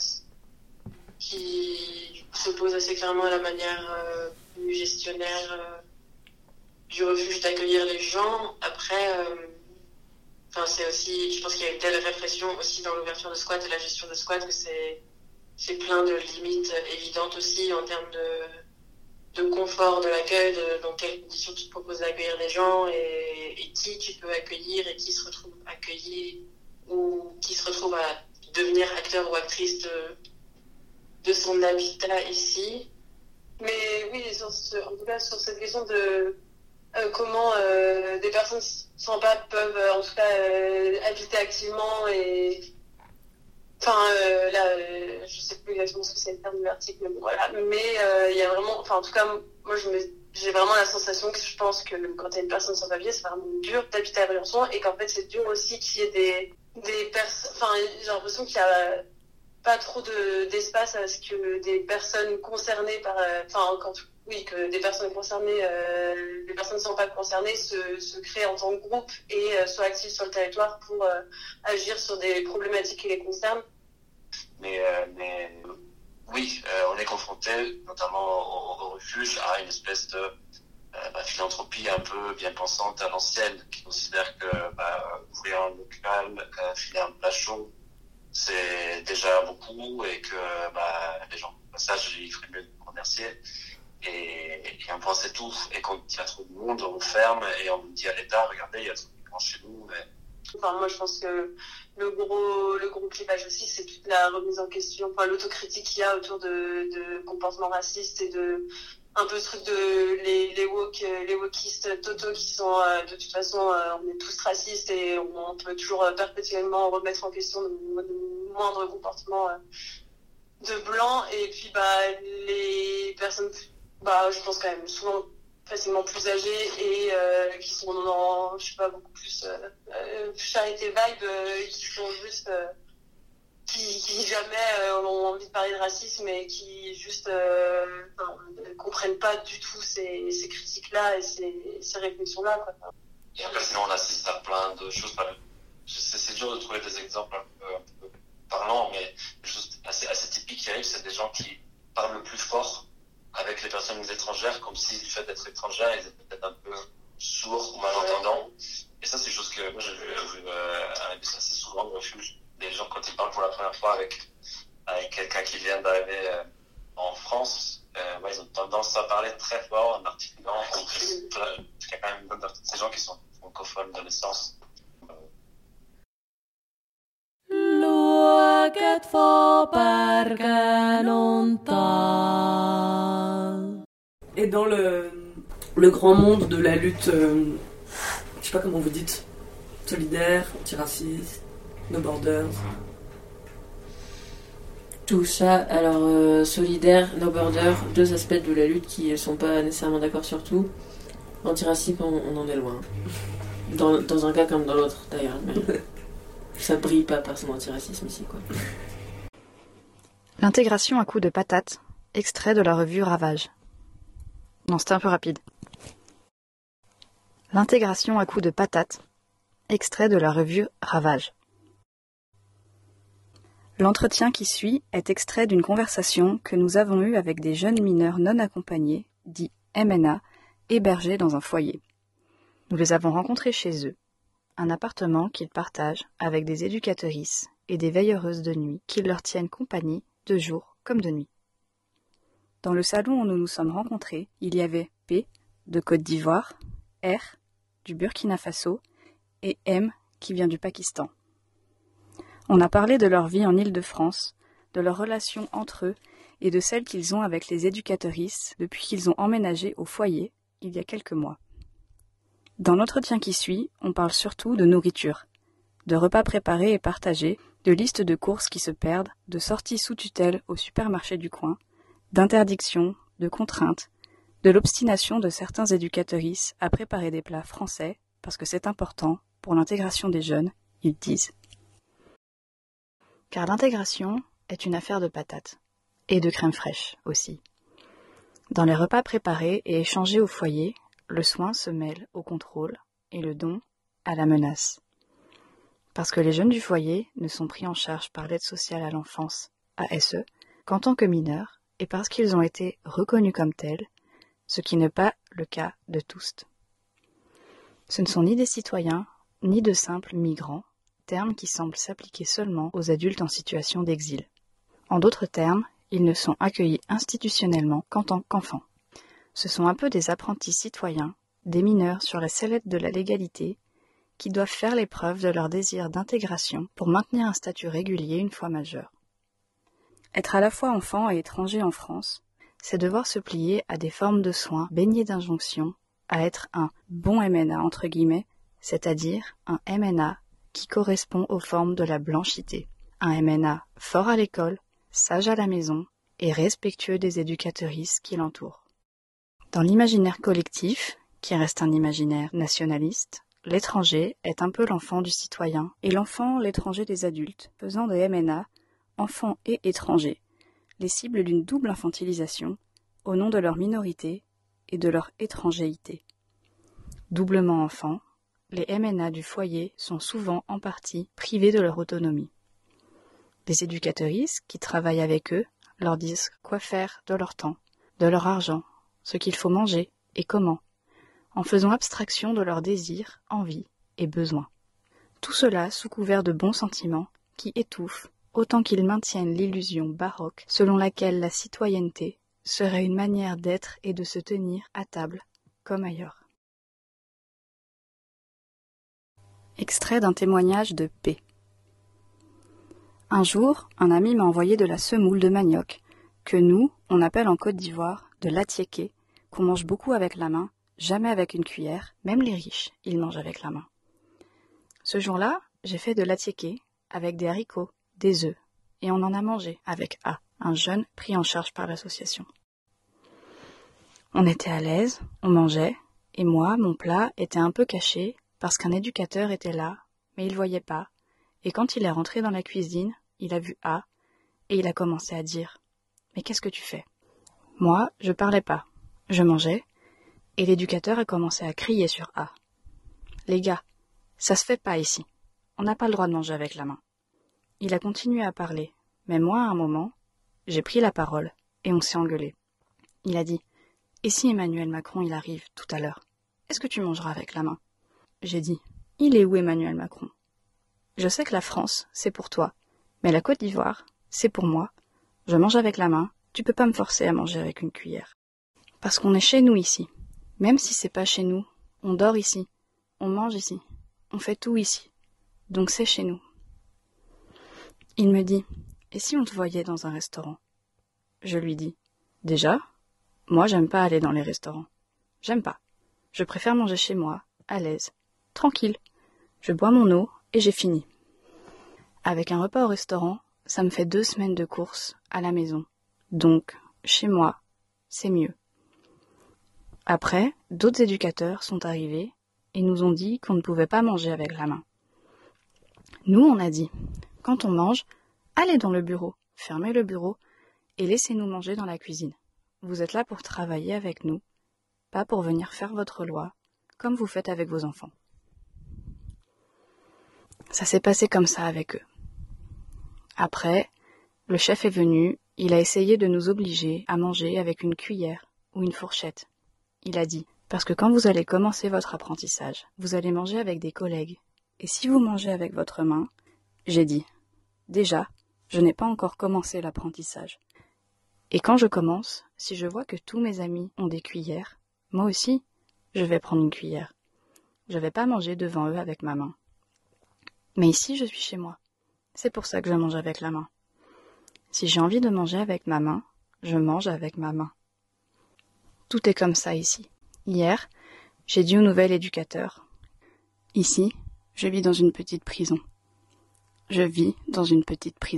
qui s'oppose assez clairement à la manière euh, plus gestionnaire euh, du refuge d'accueillir les gens. Après, euh, enfin, c'est aussi, je pense qu'il y a une telle répression aussi dans l'ouverture de squats et la gestion de squats que c'est, c'est plein de limites évidentes aussi en termes de, de confort de l'accueil, de dans quelles conditions tu te proposes d'accueillir les gens et, et qui tu peux accueillir et qui se retrouve accueilli ou qui se retrouve à devenir acteur ou actrice de de son habitat ici. Mais oui, sur ce, en tout cas sur cette question de euh, comment euh, des personnes sans pas peuvent euh, en tout cas euh, habiter activement et enfin euh, là euh, je sais plus exactement ce que c'est le terme de l'article, mais bon, voilà, mais euh, il y a vraiment, enfin en tout cas moi je me, j'ai vraiment la sensation que je pense que quand t'es une personne sans papier c'est vraiment dur d'habiter à Briançon et qu'en fait c'est dur aussi qu'il y ait des des personnes, enfin j'ai l'impression qu'il y a pas trop de, d'espace à ce que des personnes concernées par, enfin, euh, quand, oui, que des personnes concernées, euh, des personnes sans pas concernées se, se créent en tant que groupe et euh, soient actives sur le territoire pour euh, agir sur des problématiques qui les concernent. Mais, euh, mais oui, euh, on est confronté, notamment au, au refuge, à une espèce de euh, bah, philanthropie un peu bien pensante à l'ancienne, qui considère que bah, ouvrir un local, euh, filer un plat chaud, c'est déjà beaucoup et que bah, les gens au passage il ferait mieux de nous remercier et, et un point c'est tout, et quand il y a trop de monde on ferme et on dit à l'État regardez il y a trop de gens chez nous et Enfin, moi, je pense que le gros, le gros clivage aussi, c'est toute la remise en question, enfin, l'autocritique qu'il y a autour de, de comportements racistes et de, un peu ce truc de les, les woke, les wokistes totaux qui sont, euh, de toute façon, euh, on est tous racistes et on peut toujours euh, perpétuellement remettre en question le, le moindre comportement euh, de blanc. Et puis, bah, les personnes, bah, je pense quand même souvent facilement plus âgées et euh, qui sont dans, je sais pas, beaucoup plus euh, euh, charité vibe, euh, qui sont juste, euh, qui, qui jamais euh, ont envie de parler de racisme et qui juste euh, enfin, ne comprennent pas du tout ces, ces critiques-là et ces, ces réflexions-là, quoi. Et après, sinon, on assiste à plein de choses. C'est, c'est dur de trouver des exemples un peu, un peu parlants, mais des choses assez, assez typiques qui arrivent, c'est des gens qui parlent le plus fort avec les personnes étrangères, comme si du fait d'être étrangères, ils étaient peut-être un peu sourds ou malentendants. Et ça, c'est des choses que moi, j'ai vu, vu euh, assez souvent au refuge. Des gens, quand ils parlent pour la première fois avec, avec quelqu'un qui vient d'arriver euh, en France, euh, ouais, ils ont tendance à parler très fort, en articulant. Il y a quand même une bonne partie de ces gens qui sont francophones de naissance. Et dans le, le grand monde de la lutte, euh, je sais pas comment vous dites, solidaire, antiraciste, No Borders. Tout ça, alors euh, solidaire, No Borders, deux aspects de la lutte qui ne sont pas nécessairement d'accord sur tout. Antiracisme, on, on en est loin. Dans, dans un cas comme dans l'autre d'ailleurs, mais ça brille pas par son antiracisme ici, quoi. L'intégration à coups de patates, extrait de la revue Ravage. Non, c'était un peu rapide. L'intégration à coups de patates, extrait de la revue Ravage. L'entretien qui suit est extrait d'une conversation que nous avons eue avec des jeunes mineurs non accompagnés, dits M N A, hébergés dans un foyer. Nous les avons rencontrés chez eux, un appartement qu'ils partagent avec des éducatrices et des veilleureuses de nuit qui leur tiennent compagnie de jour comme de nuit. Dans le salon où nous nous sommes rencontrés, il y avait P, de Côte d'Ivoire, R, du Burkina Faso, et M, qui vient du Pakistan. On a parlé de leur vie en Île-de-France, de leurs relations entre eux et de celles qu'ils ont avec les éducatrices depuis qu'ils ont emménagé au foyer il y a quelques mois. Dans l'entretien qui suit, on parle surtout de nourriture, de repas préparés et partagés, de listes de courses qui se perdent, de sorties sous tutelle au supermarché du coin, d'interdictions, de contraintes, de l'obstination de certains éducatrices à préparer des plats français parce que c'est important pour l'intégration des jeunes, ils disent. Car l'intégration est une affaire de patates, et de crème fraîche aussi. Dans les repas préparés et échangés au foyer, le soin se mêle au contrôle et le don à la menace. Parce que les jeunes du foyer ne sont pris en charge par l'aide sociale à l'enfance, A S E, qu'en tant que mineurs, et parce qu'ils ont été reconnus comme tels, ce qui n'est pas le cas de tous. Ce ne sont ni des citoyens, ni de simples migrants, terme qui semble s'appliquer seulement aux adultes en situation d'exil. En d'autres termes, ils ne sont accueillis institutionnellement qu'en tant qu'enfants. Ce sont un peu des apprentis citoyens, des mineurs sur la sellette de la légalité, qui doivent faire l'épreuve de leur désir d'intégration pour maintenir un statut régulier une fois majeurs. Être à la fois enfant et étranger en France, c'est devoir se plier à des formes de soins baignées d'injonctions, à être un bon M N A entre guillemets, c'est-à-dire un M N A qui correspond aux formes de la blanchité. Un M N A fort à l'école, sage à la maison et respectueux des éducatrices qui l'entourent. Dans l'imaginaire collectif, qui reste un imaginaire nationaliste, l'étranger est un peu l'enfant du citoyen et l'enfant l'étranger des adultes, faisant de M N A, enfants et étrangers, les cibles d'une double infantilisation au nom de leur minorité et de leur étrangéité. Doublement enfants, les M N A du foyer sont souvent en partie privés de leur autonomie. Les éducatrices qui travaillent avec eux leur disent quoi faire de leur temps, de leur argent, ce qu'il faut manger et comment, en faisant abstraction de leurs désirs, envies et besoins. Tout cela sous couvert de bons sentiments qui étouffent autant qu'ils maintiennent l'illusion baroque selon laquelle la citoyenneté serait une manière d'être et de se tenir à table comme ailleurs. Extrait d'un témoignage de P. Un jour, un ami m'a envoyé de la semoule de manioc, que nous, on appelle en Côte d'Ivoire de l'atiéké, qu'on mange beaucoup avec la main, jamais avec une cuillère, même les riches, ils mangent avec la main. Ce jour-là, j'ai fait de l'atiéké avec des haricots, des œufs, et on en a mangé avec A, un jeune pris en charge par l'association. On était à l'aise, on mangeait, et moi, mon plat était un peu caché, parce qu'un éducateur était là, mais il voyait pas, et quand il est rentré dans la cuisine, il a vu A, et il a commencé à dire « Mais qu'est-ce que tu fais ?» Moi, je parlais pas, je mangeais, et l'éducateur a commencé à crier sur A. « Les gars, ça se fait pas ici, on n'a pas le droit de manger avec la main. » Il a continué à parler, mais moi, à un moment, j'ai pris la parole, et on s'est engueulé. Il a dit « Et si Emmanuel Macron, il arrive tout à l'heure, est-ce que tu mangeras avec la main ?» J'ai dit « Il est où Emmanuel Macron ? Je sais que la France, c'est pour toi, mais la Côte d'Ivoire, c'est pour moi. Je mange avec la main, tu peux pas me forcer à manger avec une cuillère. Parce qu'on est chez nous ici. Même si c'est pas chez nous, on dort ici, on mange ici, on fait tout ici. Donc c'est chez nous. » Il me dit « Et si on te voyait dans un restaurant ?» Je lui dis « Déjà, moi j'aime pas aller dans les restaurants. J'aime pas. Je préfère manger chez moi, à l'aise, tranquille. Je bois mon eau et j'ai fini. Avec un repas au restaurant, ça me fait deux semaines de courses à la maison. Donc, chez moi, c'est mieux. » Après, d'autres éducateurs sont arrivés et nous ont dit qu'on ne pouvait pas manger avec la main. Nous, on a dit « Quand on mange, allez dans le bureau, fermez le bureau et laissez-nous manger dans la cuisine. Vous êtes là pour travailler avec nous, pas pour venir faire votre loi, comme vous faites avec vos enfants. » Ça s'est passé comme ça avec eux. Après, le chef est venu, il a essayé de nous obliger à manger avec une cuillère ou une fourchette. Il a dit « Parce que quand vous allez commencer votre apprentissage, vous allez manger avec des collègues. Et si vous mangez avec votre main, j'ai dit « Déjà, je n'ai pas encore commencé l'apprentissage. Et quand je commence, si je vois que tous mes amis ont des cuillères, moi aussi, je vais prendre une cuillère. Je vais pas manger devant eux avec ma main. Mais ici, je suis chez moi. C'est pour ça que je mange avec la main. Si j'ai envie de manger avec ma main, je mange avec ma main. Tout est comme ça ici. Hier, j'ai dit au nouvel éducateur, « Ici, je vis dans une petite prison. Je vis dans une petite prison. »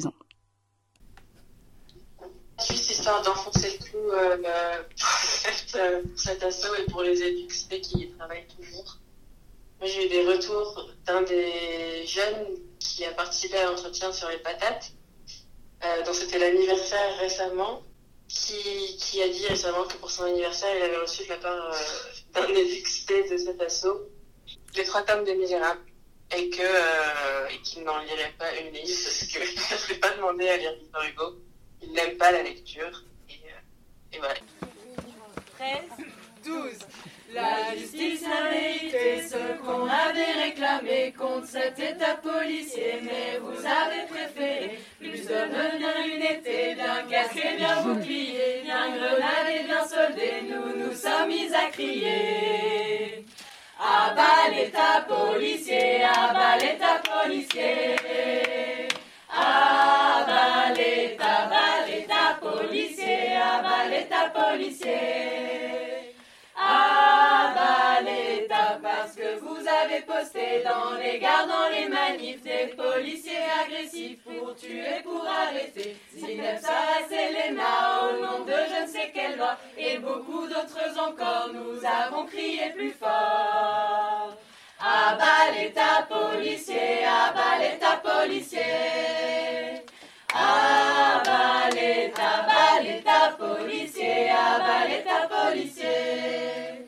Juste histoire d'enfoncer le clou euh, pour cet assaut et pour les éducs qui y travaillent toujours. Moi, j'ai eu des retours d'un des jeunes qui a participé à l'entretien sur les patates, euh, dont c'était l'anniversaire récemment, qui, qui a dit récemment que pour son anniversaire, il avait reçu de la part euh, d'un éduc de cet assaut les trois tomes des Misérables et que euh, et qu'il n'en lirait pas une livre parce qu'il ne s'est pas demandé à lire Victor Hugo. Il n'aime pas la lecture et, euh, et voilà. treize, douze. La justice a mérité ce qu'on avait réclamé contre cet état policier, mais vous avez préféré plus d'hommes bien lunettes, bien casqués, bien boucliers, bien grenadés, bien soldés, nous nous sommes mis à crier. À bas l'état policier, à bas l'état policier. À bas l'état, bas l'état policier, à bas l'état policier. À bas l'État, parce que vous avez posté dans les gares, dans les manifs, des policiers agressifs pour tuer, pour arrêter. Zineb Sarah Selena au nom de je ne sais quelle loi, et beaucoup d'autres encore, nous avons crié plus fort. À bas l'État policier, à bas l'État policier. À bas l'État, bas l'État policier, à bas l'État policier.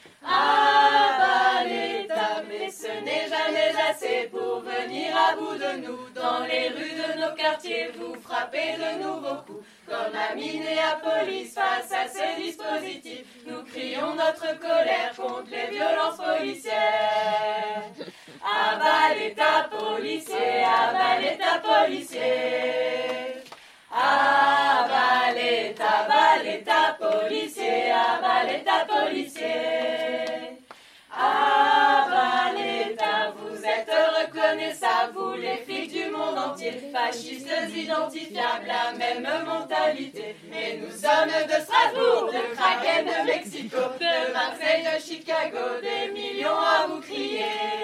À bas l'État, mais ce n'est jamais assez pour venir à bout de nous. Dans les rues de nos quartiers, vous frappez de nouveaux coups. Comme à Minneapolis, face à ce dispositif, nous crions notre colère contre les violences policières. À bas l'État policier, à bas l'État policier. À bas l'État, bas l'État policier, à bas l'État policier. À bas l'État, vous êtes Fascistes identifiables, la même mentalité. Mais nous sommes de Strasbourg, de Kraken, de Mexico, de Marseille, de Chicago, des millions à vous crier.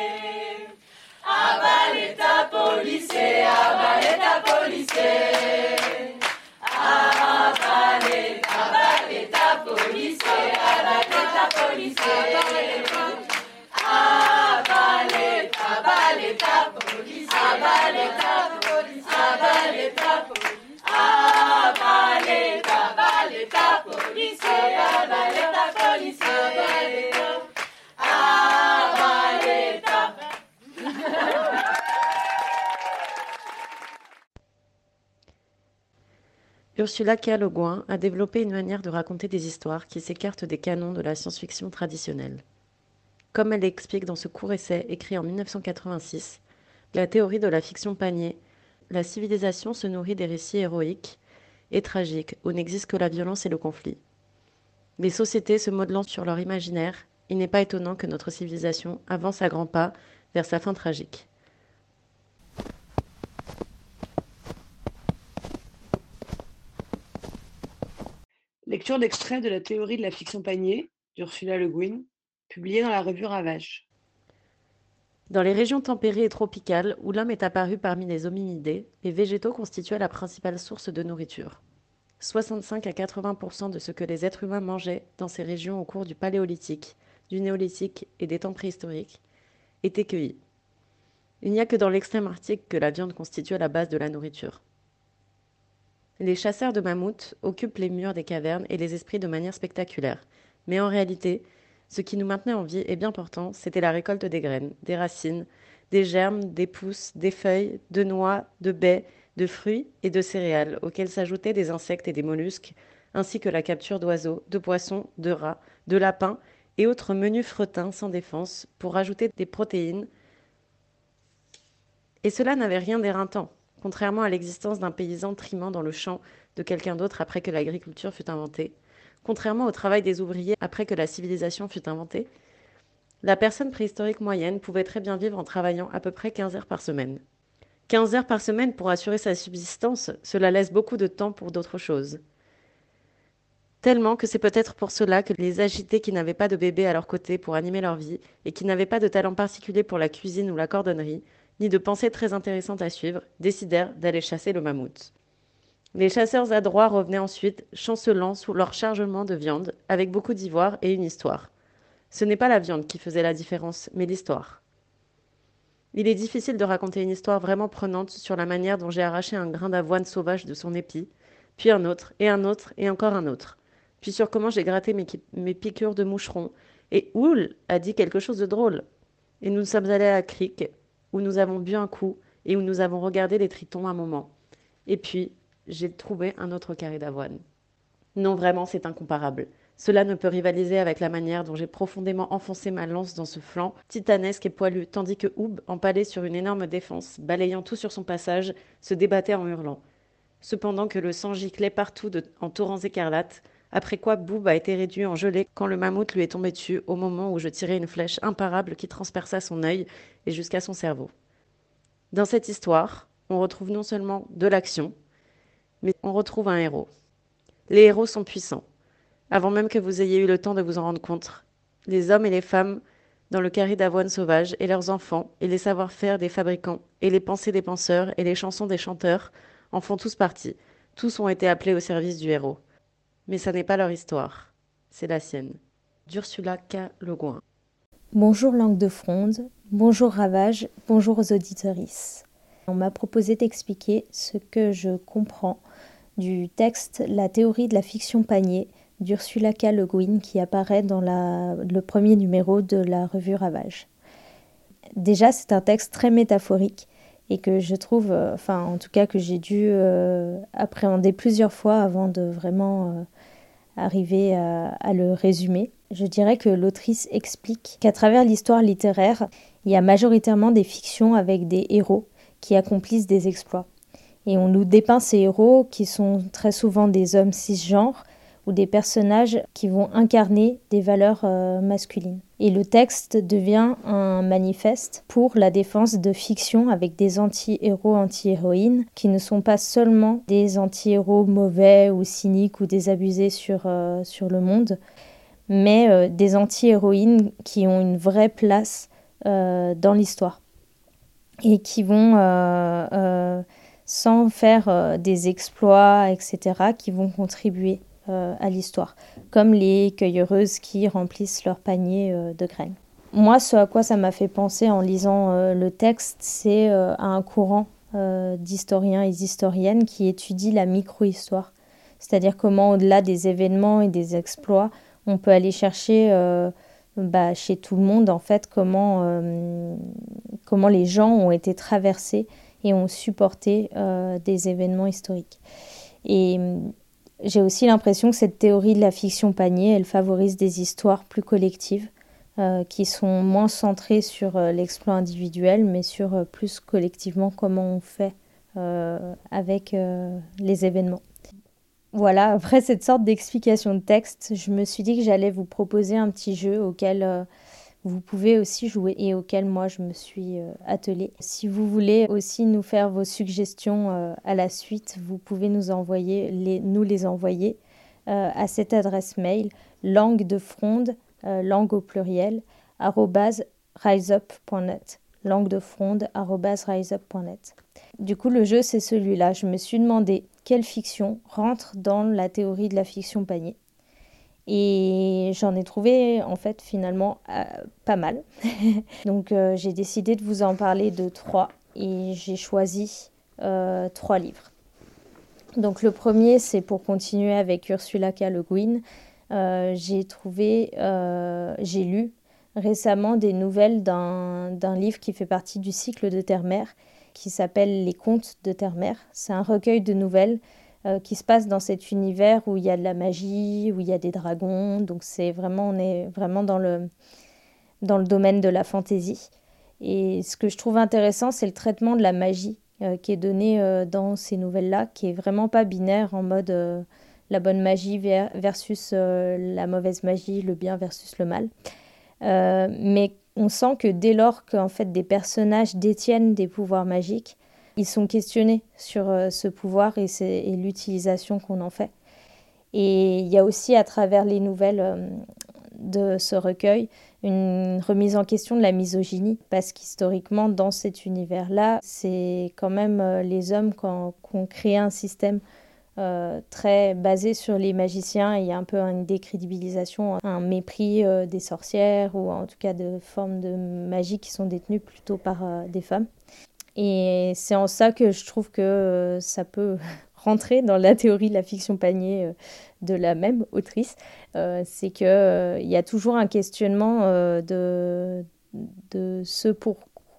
Avalez ta policier, avalez ta policier. Avalez, avalez ta policier, avalez ta policier. Avalez, avalez ta police, avalez ta police, avalez ta police, avalez, avalez ta police, avalez ta police, avalez ta. Ursula K. Le Guin a développé une manière de raconter des histoires qui s'écarte des canons de la science-fiction traditionnelle. Comme elle l'explique dans ce court essai écrit en mille neuf cent quatre-vingt-six, la théorie de la fiction panier, la civilisation se nourrit des récits héroïques et tragiques où n'existe que la violence et le conflit. Les sociétés se modelant sur leur imaginaire, il n'est pas étonnant que notre civilisation avance à grands pas vers sa fin tragique. Lecture d'extrait de la théorie de la fiction panier d'Ursula Le Guin, publiée dans la revue Ravage. Dans les régions tempérées et tropicales où l'homme est apparu parmi les hominidés, les végétaux constituaient la principale source de nourriture. soixante-cinq à quatre-vingts pour cent de ce que les êtres humains mangeaient dans ces régions au cours du Paléolithique, du Néolithique et des temps préhistoriques étaient cueillis. Il n'y a que dans l'extrême arctique que la viande constitue la base de la nourriture. Les chasseurs de mammouths occupent les murs des cavernes et les esprits de manière spectaculaire. Mais en réalité, ce qui nous maintenait en vie et bien portant, c'était la récolte des graines, des racines, des germes, des pousses, des feuilles, de noix, de baies, de fruits et de céréales, auxquels s'ajoutaient des insectes et des mollusques, ainsi que la capture d'oiseaux, de poissons, de rats, de lapins et autres menus frettins sans défense pour rajouter des protéines. Et cela n'avait rien d'éreintant, contrairement à l'existence d'un paysan trimant dans le champ de quelqu'un d'autre après que l'agriculture fut inventée, contrairement au travail des ouvriers après que la civilisation fut inventée, la personne préhistorique moyenne pouvait très bien vivre en travaillant à peu près quinze heures par semaine. quinze heures par semaine pour assurer sa subsistance, cela laisse beaucoup de temps pour d'autres choses. Tellement que c'est peut-être pour cela que les agités qui n'avaient pas de bébé à leur côté pour animer leur vie et qui n'avaient pas de talent particulier pour la cuisine ou la cordonnerie, ni de pensées très intéressantes à suivre, décidèrent d'aller chasser le mammouth. Les chasseurs adroits revenaient ensuite, chancelant sous leur chargement de viande, avec beaucoup d'ivoire et une histoire. Ce n'est pas la viande qui faisait la différence, mais l'histoire. Il est difficile de raconter une histoire vraiment prenante sur la manière dont j'ai arraché un grain d'avoine sauvage de son épi, puis un autre, et un autre, et encore un autre, puis sur comment j'ai gratté mes, mes piqûres de moucherons, et Oul a dit quelque chose de drôle. Et nous sommes allés à la crique, où nous avons bu un coup et où nous avons regardé les tritons un moment. Et puis, j'ai trouvé un autre carré d'avoine. Non, vraiment, c'est incomparable. Cela ne peut rivaliser avec la manière dont j'ai profondément enfoncé ma lance dans ce flanc titanesque et poilu, tandis que Oub, empalé sur une énorme défense, balayant tout sur son passage, se débattait en hurlant. Cependant que le sang giclait partout de, en torrents écarlates, après quoi Boub a été réduit en gelée quand le mammouth lui est tombé dessus au moment où je tirais une flèche imparable qui transperça son œil et jusqu'à son cerveau. Dans cette histoire, on retrouve non seulement de l'action, mais on retrouve un héros. Les héros sont puissants. Avant même que vous ayez eu le temps de vous en rendre compte, les hommes et les femmes dans le carré d'avoine sauvage et leurs enfants et les savoir-faire des fabricants et les pensées des penseurs et les chansons des chanteurs en font tous partie. Tous ont été appelés au service du héros. Mais ça n'est pas leur histoire, c'est la sienne. D'Ursula K. Le Guin. Bonjour Langue de Fronde, bonjour Ravage, bonjour aux auditorices. On m'a proposé d'expliquer ce que je comprends du texte La théorie de la fiction panier d'Ursula K. Le Guin qui apparaît dans la, le premier numéro de la revue Ravage. Déjà, c'est un texte très métaphorique et que je trouve, euh, enfin en tout cas que j'ai dû euh, appréhender plusieurs fois avant de vraiment euh, arriver à, à le résumer. Je dirais que l'autrice explique qu'à travers l'histoire littéraire, il y a majoritairement des fictions avec des héros qui accomplissent des exploits. Et on nous dépeint ces héros qui sont très souvent des hommes cisgenres ou des personnages qui vont incarner des valeurs euh, masculines. Et le texte devient un manifeste pour la défense de fiction avec des anti-héros, anti-héroïnes qui ne sont pas seulement des anti-héros mauvais ou cyniques ou désabusés sur, euh, sur le monde, mais euh, des anti-héroïnes qui ont une vraie place euh, dans l'histoire et qui vont, euh, euh, sans faire euh, des exploits, et cetera, qui vont contribuer euh, à l'histoire, comme les cueilleureuses qui remplissent leur panier euh, de graines. Moi, ce à quoi ça m'a fait penser en lisant euh, le texte, c'est euh, à un courant euh, d'historiens et d'historiennes qui étudient la micro-histoire, c'est-à-dire comment, au-delà des événements et des exploits, on peut aller chercher euh, bah, chez tout le monde, en fait, comment, euh, comment les gens ont été traversés et ont supporté euh, des événements historiques. Et j'ai aussi l'impression que cette théorie de la fiction panier, elle favorise des histoires plus collectives, euh, qui sont moins centrées sur euh, l'exploit individuel, mais sur euh, plus collectivement comment on fait euh, avec euh, les événements. Voilà, après cette sorte d'explication de texte, je me suis dit que j'allais vous proposer un petit jeu auquel euh, vous pouvez aussi jouer et auquel moi je me suis euh, attelée. Si vous voulez aussi nous faire vos suggestions euh, à la suite, vous pouvez nous envoyer les, nous les envoyer euh, à cette adresse mail langue de fronde, euh, langue au pluriel, arobase riseup point net, langue de fronde arobase riseup point net. Du coup, le jeu c'est celui-là. Je me suis demandé quelle fiction rentre dans la théorie de la fiction panier. Et j'en ai trouvé en fait finalement euh, pas mal. Donc euh, j'ai décidé de vous en parler de trois et j'ai choisi euh, trois livres. Donc le premier, c'est pour continuer avec Ursula K. Le Guin. Euh, j'ai trouvé, euh, j'ai lu récemment des nouvelles d'un, d'un livre qui fait partie du cycle de Terre-Mère qui s'appelle Les Contes de Terre-Mère. C'est un recueil de nouvelles Euh, qui se passe dans cet univers où il y a de la magie, où il y a des dragons. Donc c'est vraiment, on est vraiment dans le, dans le domaine de la fantaisie. Et ce que je trouve intéressant, c'est le traitement de la magie euh, qui est donné euh, dans ces nouvelles-là, qui est vraiment pas binaire en mode euh, la bonne magie versus euh, la mauvaise magie, le bien versus le mal. Euh, mais on sent que dès lors qu'en fait des personnages détiennent des pouvoirs magiques, ils sont questionnés sur euh, ce pouvoir et, c'est, et l'utilisation qu'on en fait. Et il y a aussi à travers les nouvelles euh, de ce recueil une remise en question de la misogynie, parce qu'historiquement dans cet univers-là, c'est quand même euh, les hommes qui ont créé un système euh, très basé sur les magiciens, et il y a un peu une décrédibilisation, un mépris euh, des sorcières ou en tout cas de formes de magie qui sont détenues plutôt par euh, des femmes. Et c'est en ça que je trouve que euh, ça peut rentrer dans la théorie de la fiction panier euh, de la même autrice. Euh, c'est qu'il euh, y a toujours un questionnement euh, de, de ce, pour,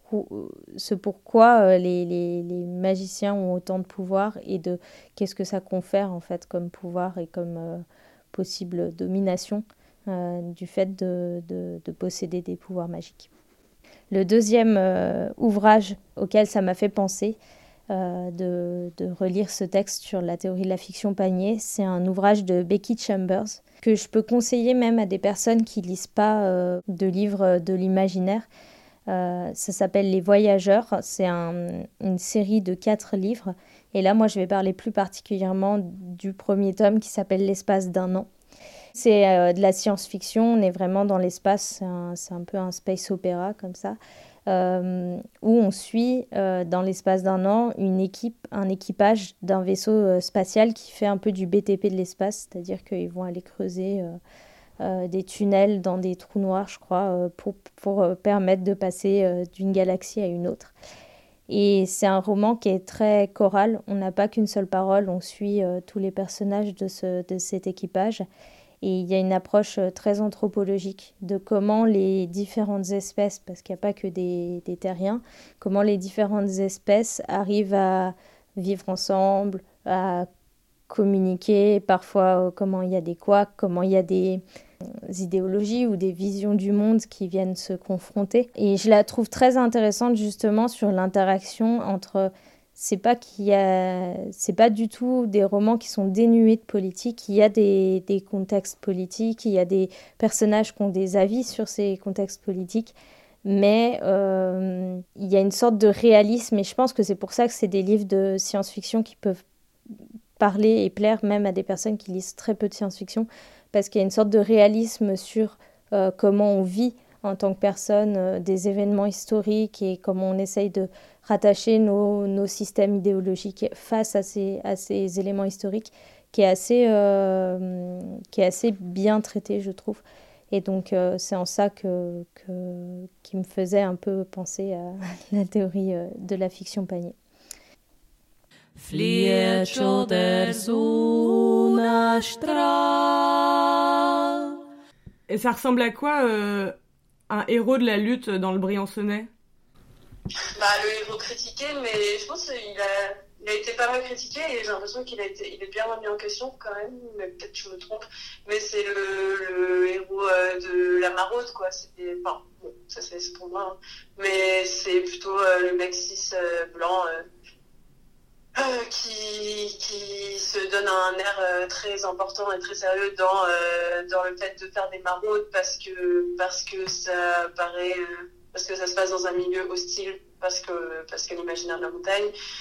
ce pourquoi euh, les, les, les magiciens ont autant de pouvoir et de qu'est-ce que ça confère en fait comme pouvoir et comme euh, possible domination euh, du fait de, de, de posséder des pouvoirs magiques. Le deuxième euh, ouvrage auquel ça m'a fait penser euh, de, de relire ce texte sur la théorie de la fiction panier, c'est un ouvrage de Becky Chambers que je peux conseiller même à des personnes qui ne lisent pas euh, de livres de l'imaginaire. Euh, ça s'appelle Les Voyageurs, c'est un, une série de quatre livres. Et là, moi, je vais parler plus particulièrement du premier tome qui s'appelle L'espace d'un an. C'est euh, de la science-fiction, on est vraiment dans l'espace, c'est un, c'est un peu un space opéra comme ça, euh, où on suit euh, dans l'espace d'un an une équipe, un équipage d'un vaisseau euh, spatial qui fait un peu du B T P de l'espace, c'est-à-dire qu'ils vont aller creuser euh, euh, des tunnels dans des trous noirs, je crois, euh, pour, pour euh, permettre de passer euh, d'une galaxie à une autre. Et c'est un roman qui est très choral, on n'a pas qu'une seule parole, on suit euh, tous les personnages de, ce, de cet équipage. Et il y a une approche très anthropologique de comment les différentes espèces, parce qu'il n'y a pas que des, des terriens, comment les différentes espèces arrivent à vivre ensemble, à communiquer, parfois comment il y a des couacs, comment il y a des idéologies ou des visions du monde qui viennent se confronter. Et je la trouve très intéressante justement sur l'interaction entre c'est pas qu'il y a, c'est pas du tout des romans qui sont dénués de politique. Il y a des, des contextes politiques, il y a des personnages qui ont des avis sur ces contextes politiques, mais euh, il y a une sorte de réalisme, et je pense que c'est pour ça que c'est des livres de science-fiction qui peuvent parler et plaire même à des personnes qui lisent très peu de science-fiction, parce qu'il y a une sorte de réalisme sur euh, comment on vit en tant que personne euh, des événements historiques et comment on essaye de rattacher nos, nos systèmes idéologiques face à ces, à ces éléments historiques, qui est assez, euh, qui est assez bien traité, je trouve. Et donc, euh, c'est en ça que, que, qui me faisait un peu penser à la théorie euh, de la fiction panier. Fletcher der Sonnenstrahl. Et ça ressemble à quoi euh, un héros de la lutte dans le Briançonnais? Bah, le héros critiqué, mais je pense qu'il a, il a été pas mal critiqué et j'ai l'impression qu'il a été, il est bien remis en question quand même, mais peut-être que je me trompe. Mais c'est le, le héros euh, de la maraude, quoi. C'était, enfin, bon, ça c'est pour moi, hein. Mais c'est plutôt euh, le mec cis euh, blanc euh, euh, qui, qui se donne un air euh, très important et très sérieux dans, euh, dans le fait de faire des maraudes parce que, parce que ça paraît. Euh, parce que ça se passe dans un milieu hostile, parce que, parce que l'imaginaire de la montagne,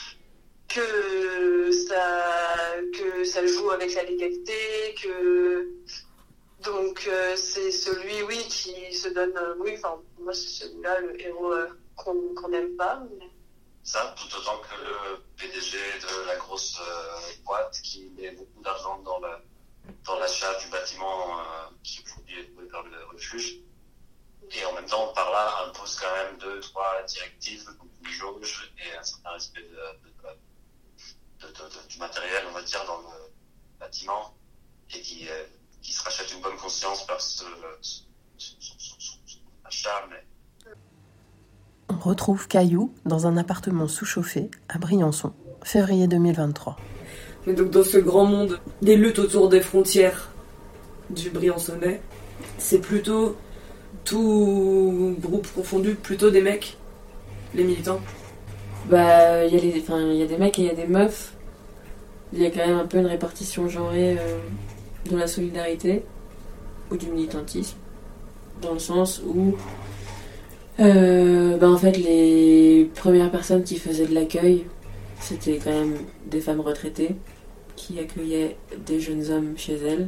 que ça, que ça joue avec la légalité, que, donc, euh, c'est celui, oui, qui se donne, euh, oui, enfin, moi, c'est celui-là, le héros euh, qu'on, qu'on n'aime pas. Mais... Ça, tout autant que le P D G de la grosse euh, boîte qui met beaucoup d'argent dans, le, dans l'achat du bâtiment euh, qui aujourd'hui est loué par le refuge. Et en même temps, par là, impose quand même deux, trois directives, comme une jauge et un certain respect de, de, de, de, de, du matériel, on va dire, dans le bâtiment, et qui, euh, qui se rachète une bonne conscience par ce, ce, ce, ce, ce, ce achat. Mais... On retrouve Caillou dans un appartement sous-chauffé à Briançon, février deux mille vingt-trois. Mais donc dans ce grand monde des luttes autour des frontières du Briançonnais, c'est plutôt... tout groupe confondu, plutôt des mecs, les militants? Bah, il y a les, enfin, il y a des mecs et il y a des meufs. Il y a quand même un peu une répartition genrée euh, de la solidarité ou du militantisme, dans le sens où, euh, bah en fait, les premières personnes qui faisaient de l'accueil, c'était quand même des femmes retraitées qui accueillaient des jeunes hommes chez elles.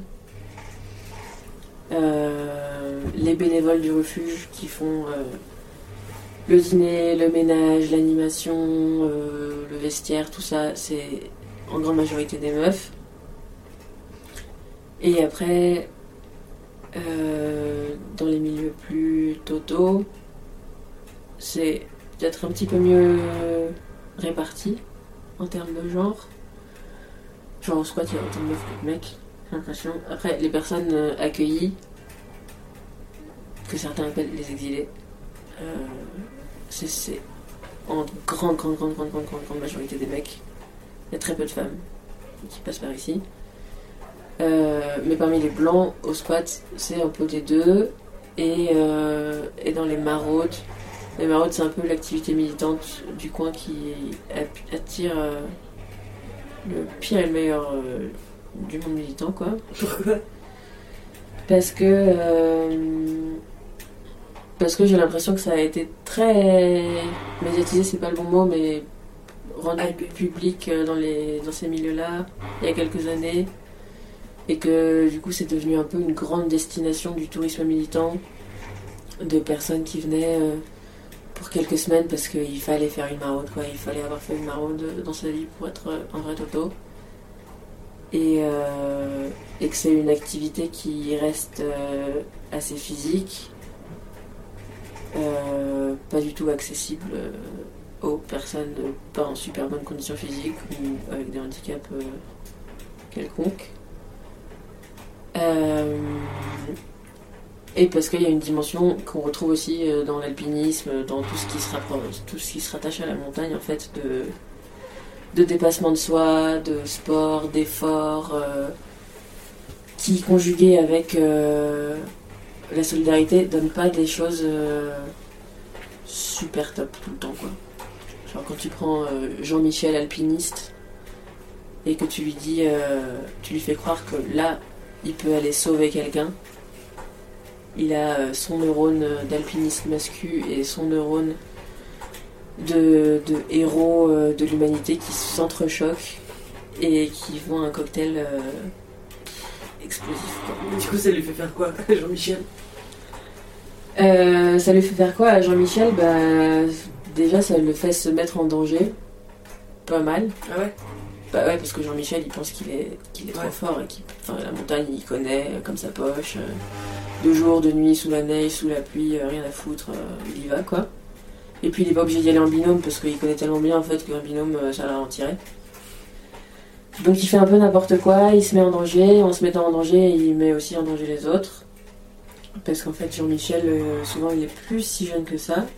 Euh, les bénévoles du refuge qui font euh, le dîner, le ménage, l'animation, euh, le vestiaire, tout ça, c'est en grande majorité des meufs. Et après, euh, dans les milieux plus totaux, c'est peut-être un petit peu mieux réparti en termes de genre. Genre au squat, il y a autant de meufs que de mecs. J'ai l'impression. Après, les personnes euh, accueillies, que certains appellent les exilés, euh, c'est, c'est en grande, grande, grande, grande, grande, grande, grande majorité des mecs. Il y a très peu de femmes qui passent par ici. Euh, mais parmi les blancs, au squat, c'est un peu des deux. Et, euh, et dans les maraudes, les maraudes, c'est un peu l'activité militante du coin qui attire euh, le pire et le meilleur euh, du monde militant, quoi. Pourquoi? Parce que euh, parce que j'ai l'impression que ça a été très médiatisé, c'est pas le bon mot, mais rendu ah, public dans les dans ces milieux-là il y a quelques années, et que du coup c'est devenu un peu une grande destination du tourisme militant, de personnes qui venaient euh, pour quelques semaines parce qu'il fallait faire une maraude, quoi. Il fallait avoir fait une maraude dans sa vie pour être un vrai toto. Et, euh, et que c'est une activité qui reste euh, assez physique, euh, pas du tout accessible euh, aux personnes pas en super bonne condition physique ou avec des handicaps euh, quelconques. Euh, et parce qu'il y a une dimension qu'on retrouve aussi euh, dans l'alpinisme, dans tout ce qui se rapproche, tout ce qui se rattache à la montagne, en fait, de de dépassement de soi, de sport, d'effort, euh, qui, conjugué avec euh, la solidarité, donne pas des choses euh, super top tout le temps, quoi. Genre quand tu prends euh, Jean-Michel, alpiniste, et que tu lui dis, euh, tu lui fais croire que là, il peut aller sauver quelqu'un. Il a euh, son neurone d'alpiniste mascu et son neurone de, de héros euh, de l'humanité qui s'entrechoquent et qui font un cocktail euh, explosif. Quoi. Du coup, ça lui fait faire quoi, Jean-Michel euh, Ça lui fait faire quoi à Jean-Michel bah, déjà, ça le fait se mettre en danger. Pas mal. Ah ouais Bah ouais, parce que Jean-Michel, il pense qu'il est, qu'il est trop ouais. fort et qu'il, enfin, la montagne, il connaît comme sa poche. Euh, de jour, de nuit, sous la neige, sous la pluie, euh, rien à foutre, euh, il y va quoi. Et puis il est pas obligé d'y aller en binôme parce qu'il connaît tellement bien en fait qu'un binôme, euh, ça la rentirait. Donc il fait un peu n'importe quoi, il se met en danger, en se mettant en danger, il met aussi en danger les autres. Parce qu'en fait, Jean-Michel, euh, souvent, il est plus si jeune que ça.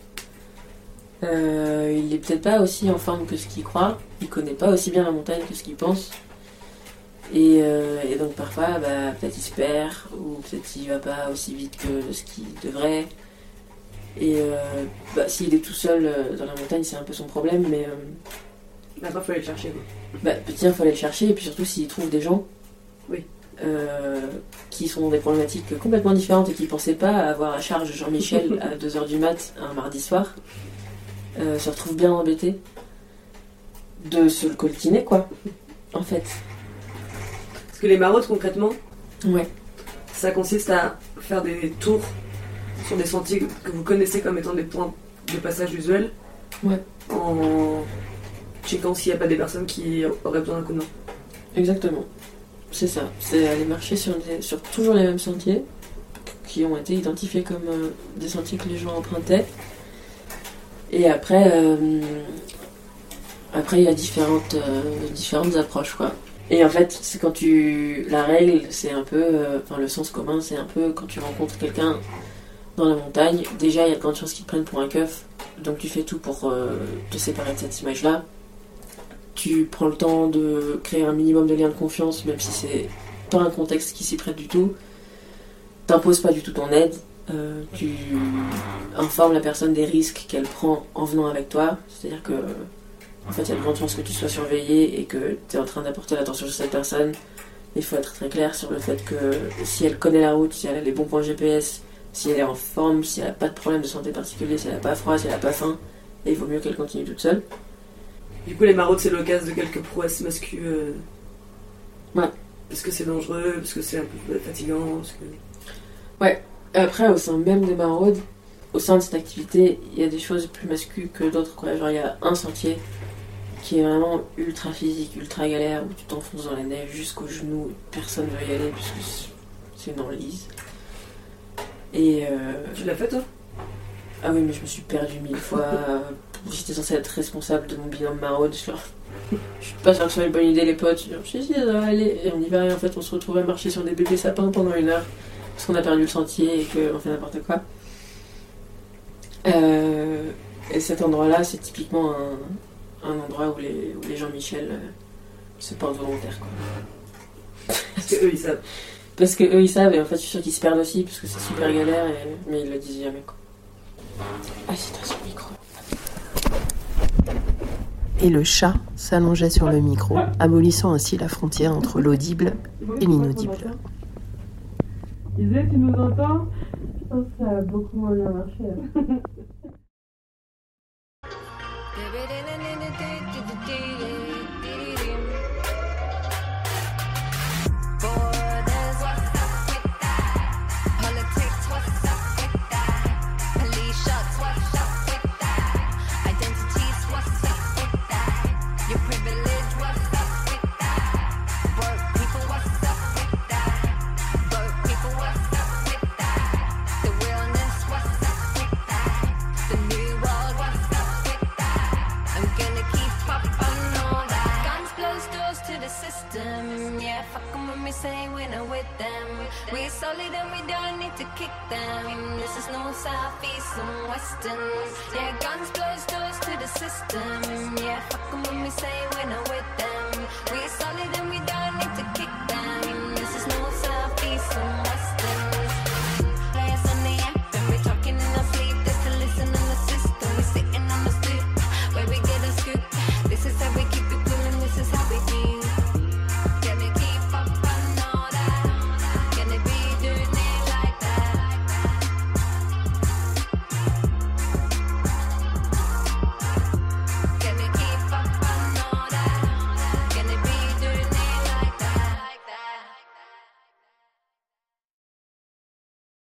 Euh, il est peut-être pas aussi en forme que ce qu'il croit, il connaît pas aussi bien la montagne que ce qu'il pense, et, euh, et donc parfois bah, peut-être il se perd, ou peut-être il va pas aussi vite que ce qu'il devrait, et euh, bah, s'il est tout seul euh, dans la montagne c'est un peu son problème, mais euh, maintenant faut aller le chercher quoi. Bah, tiens, faut aller le chercher, et puis surtout s'il trouve des gens oui. euh, qui sont dans des problématiques complètement différentes et qui pensaient pas avoir à charge Jean-Michel à deux heures du mat un mardi soir, Euh, se retrouve bien embêté de se le coltiner quoi en fait. Parce que les maraudes concrètement ouais ça consiste à faire des tours sur des sentiers que vous connaissez comme étant des points de passage usuels ouais en checkant s'il n'y a pas des personnes qui auraient besoin d'un coup de main. Exactement, c'est ça, c'est aller marcher sur, des, sur toujours les mêmes sentiers qui ont été identifiés comme euh, des sentiers que les gens empruntaient. Et après, euh, après il y a différentes, euh, différentes approches quoi. Et en fait, c'est quand tu, la règle, c'est un peu, euh, enfin le sens commun, c'est un peu quand tu rencontres quelqu'un dans la montagne. Déjà, il y a de grandes chances qu'ils te prennent pour un keuf, donc tu fais tout pour euh, te séparer de cette image-là. Tu prends le temps de créer un minimum de lien de confiance, même si c'est pas un contexte qui s'y prête du tout. T'imposes pas du tout ton aide. Euh, tu informes la personne des risques qu'elle prend en venant avec toi, c'est-à-dire que en fait il y a de grandes chances que tu sois surveillé et que tu es en train d'apporter l'attention sur cette personne. Il faut être très clair sur le fait que si elle connaît la route, si elle a les bons points G P S, si elle est en forme, si elle n'a pas de problème de santé particulier, si elle n'a pas froid, si elle n'a pas faim, et il vaut mieux qu'elle continue toute seule. Du coup les maraudes c'est l'occasion de quelques prouesses mascues euh... ouais parce que c'est dangereux, parce que c'est un peu fatigant, parce que... ouais. Après, au sein même des maraudes, au sein de cette activité, il y a des choses plus mascues que d'autres, quoi. Genre, il y a un sentier qui est vraiment ultra physique, ultra galère, où tu t'enfonces dans la neige jusqu'aux genoux, personne ne veut y aller puisque c'est une enlise. Et euh... tu l'as fait, toi ? Ah oui, mais je me suis perdue mille fois. J'étais censée être responsable de mon binôme maraude. Je suis pas sûre que ce soit une bonne idée, les potes. Je suis dit, ça va aller. Et on y va, et en fait, on se retrouve à marcher sur des bébés sapins pendant une heure. Parce qu'on a perdu le sentier et qu'on fait n'importe quoi. Euh, et cet endroit-là, c'est typiquement un, un endroit où les, où les Jean-Michel euh, se portent volontaires, quoi. Parce qu'eux, ils savent. Parce qu'eux, ils savent, et en fait, je suis sûre qu'ils se perdent aussi, parce que c'est super galère, et... mais ils le disent jamais, quoi. Ah, c'est dans son micro. Et le chat s'allongeait sur le micro, abolissant ainsi la frontière entre l'audible et l'inaudible. Isée, tu nous entends ? Je pense que ça a beaucoup moins bien marché. Say we're not with them. We're solid and we don't need to kick them. This is no southeast and western. Yeah, guns close doors to the system. Yeah, fuck 'em when we say we're not with them. We're solid and we don't need to kick them.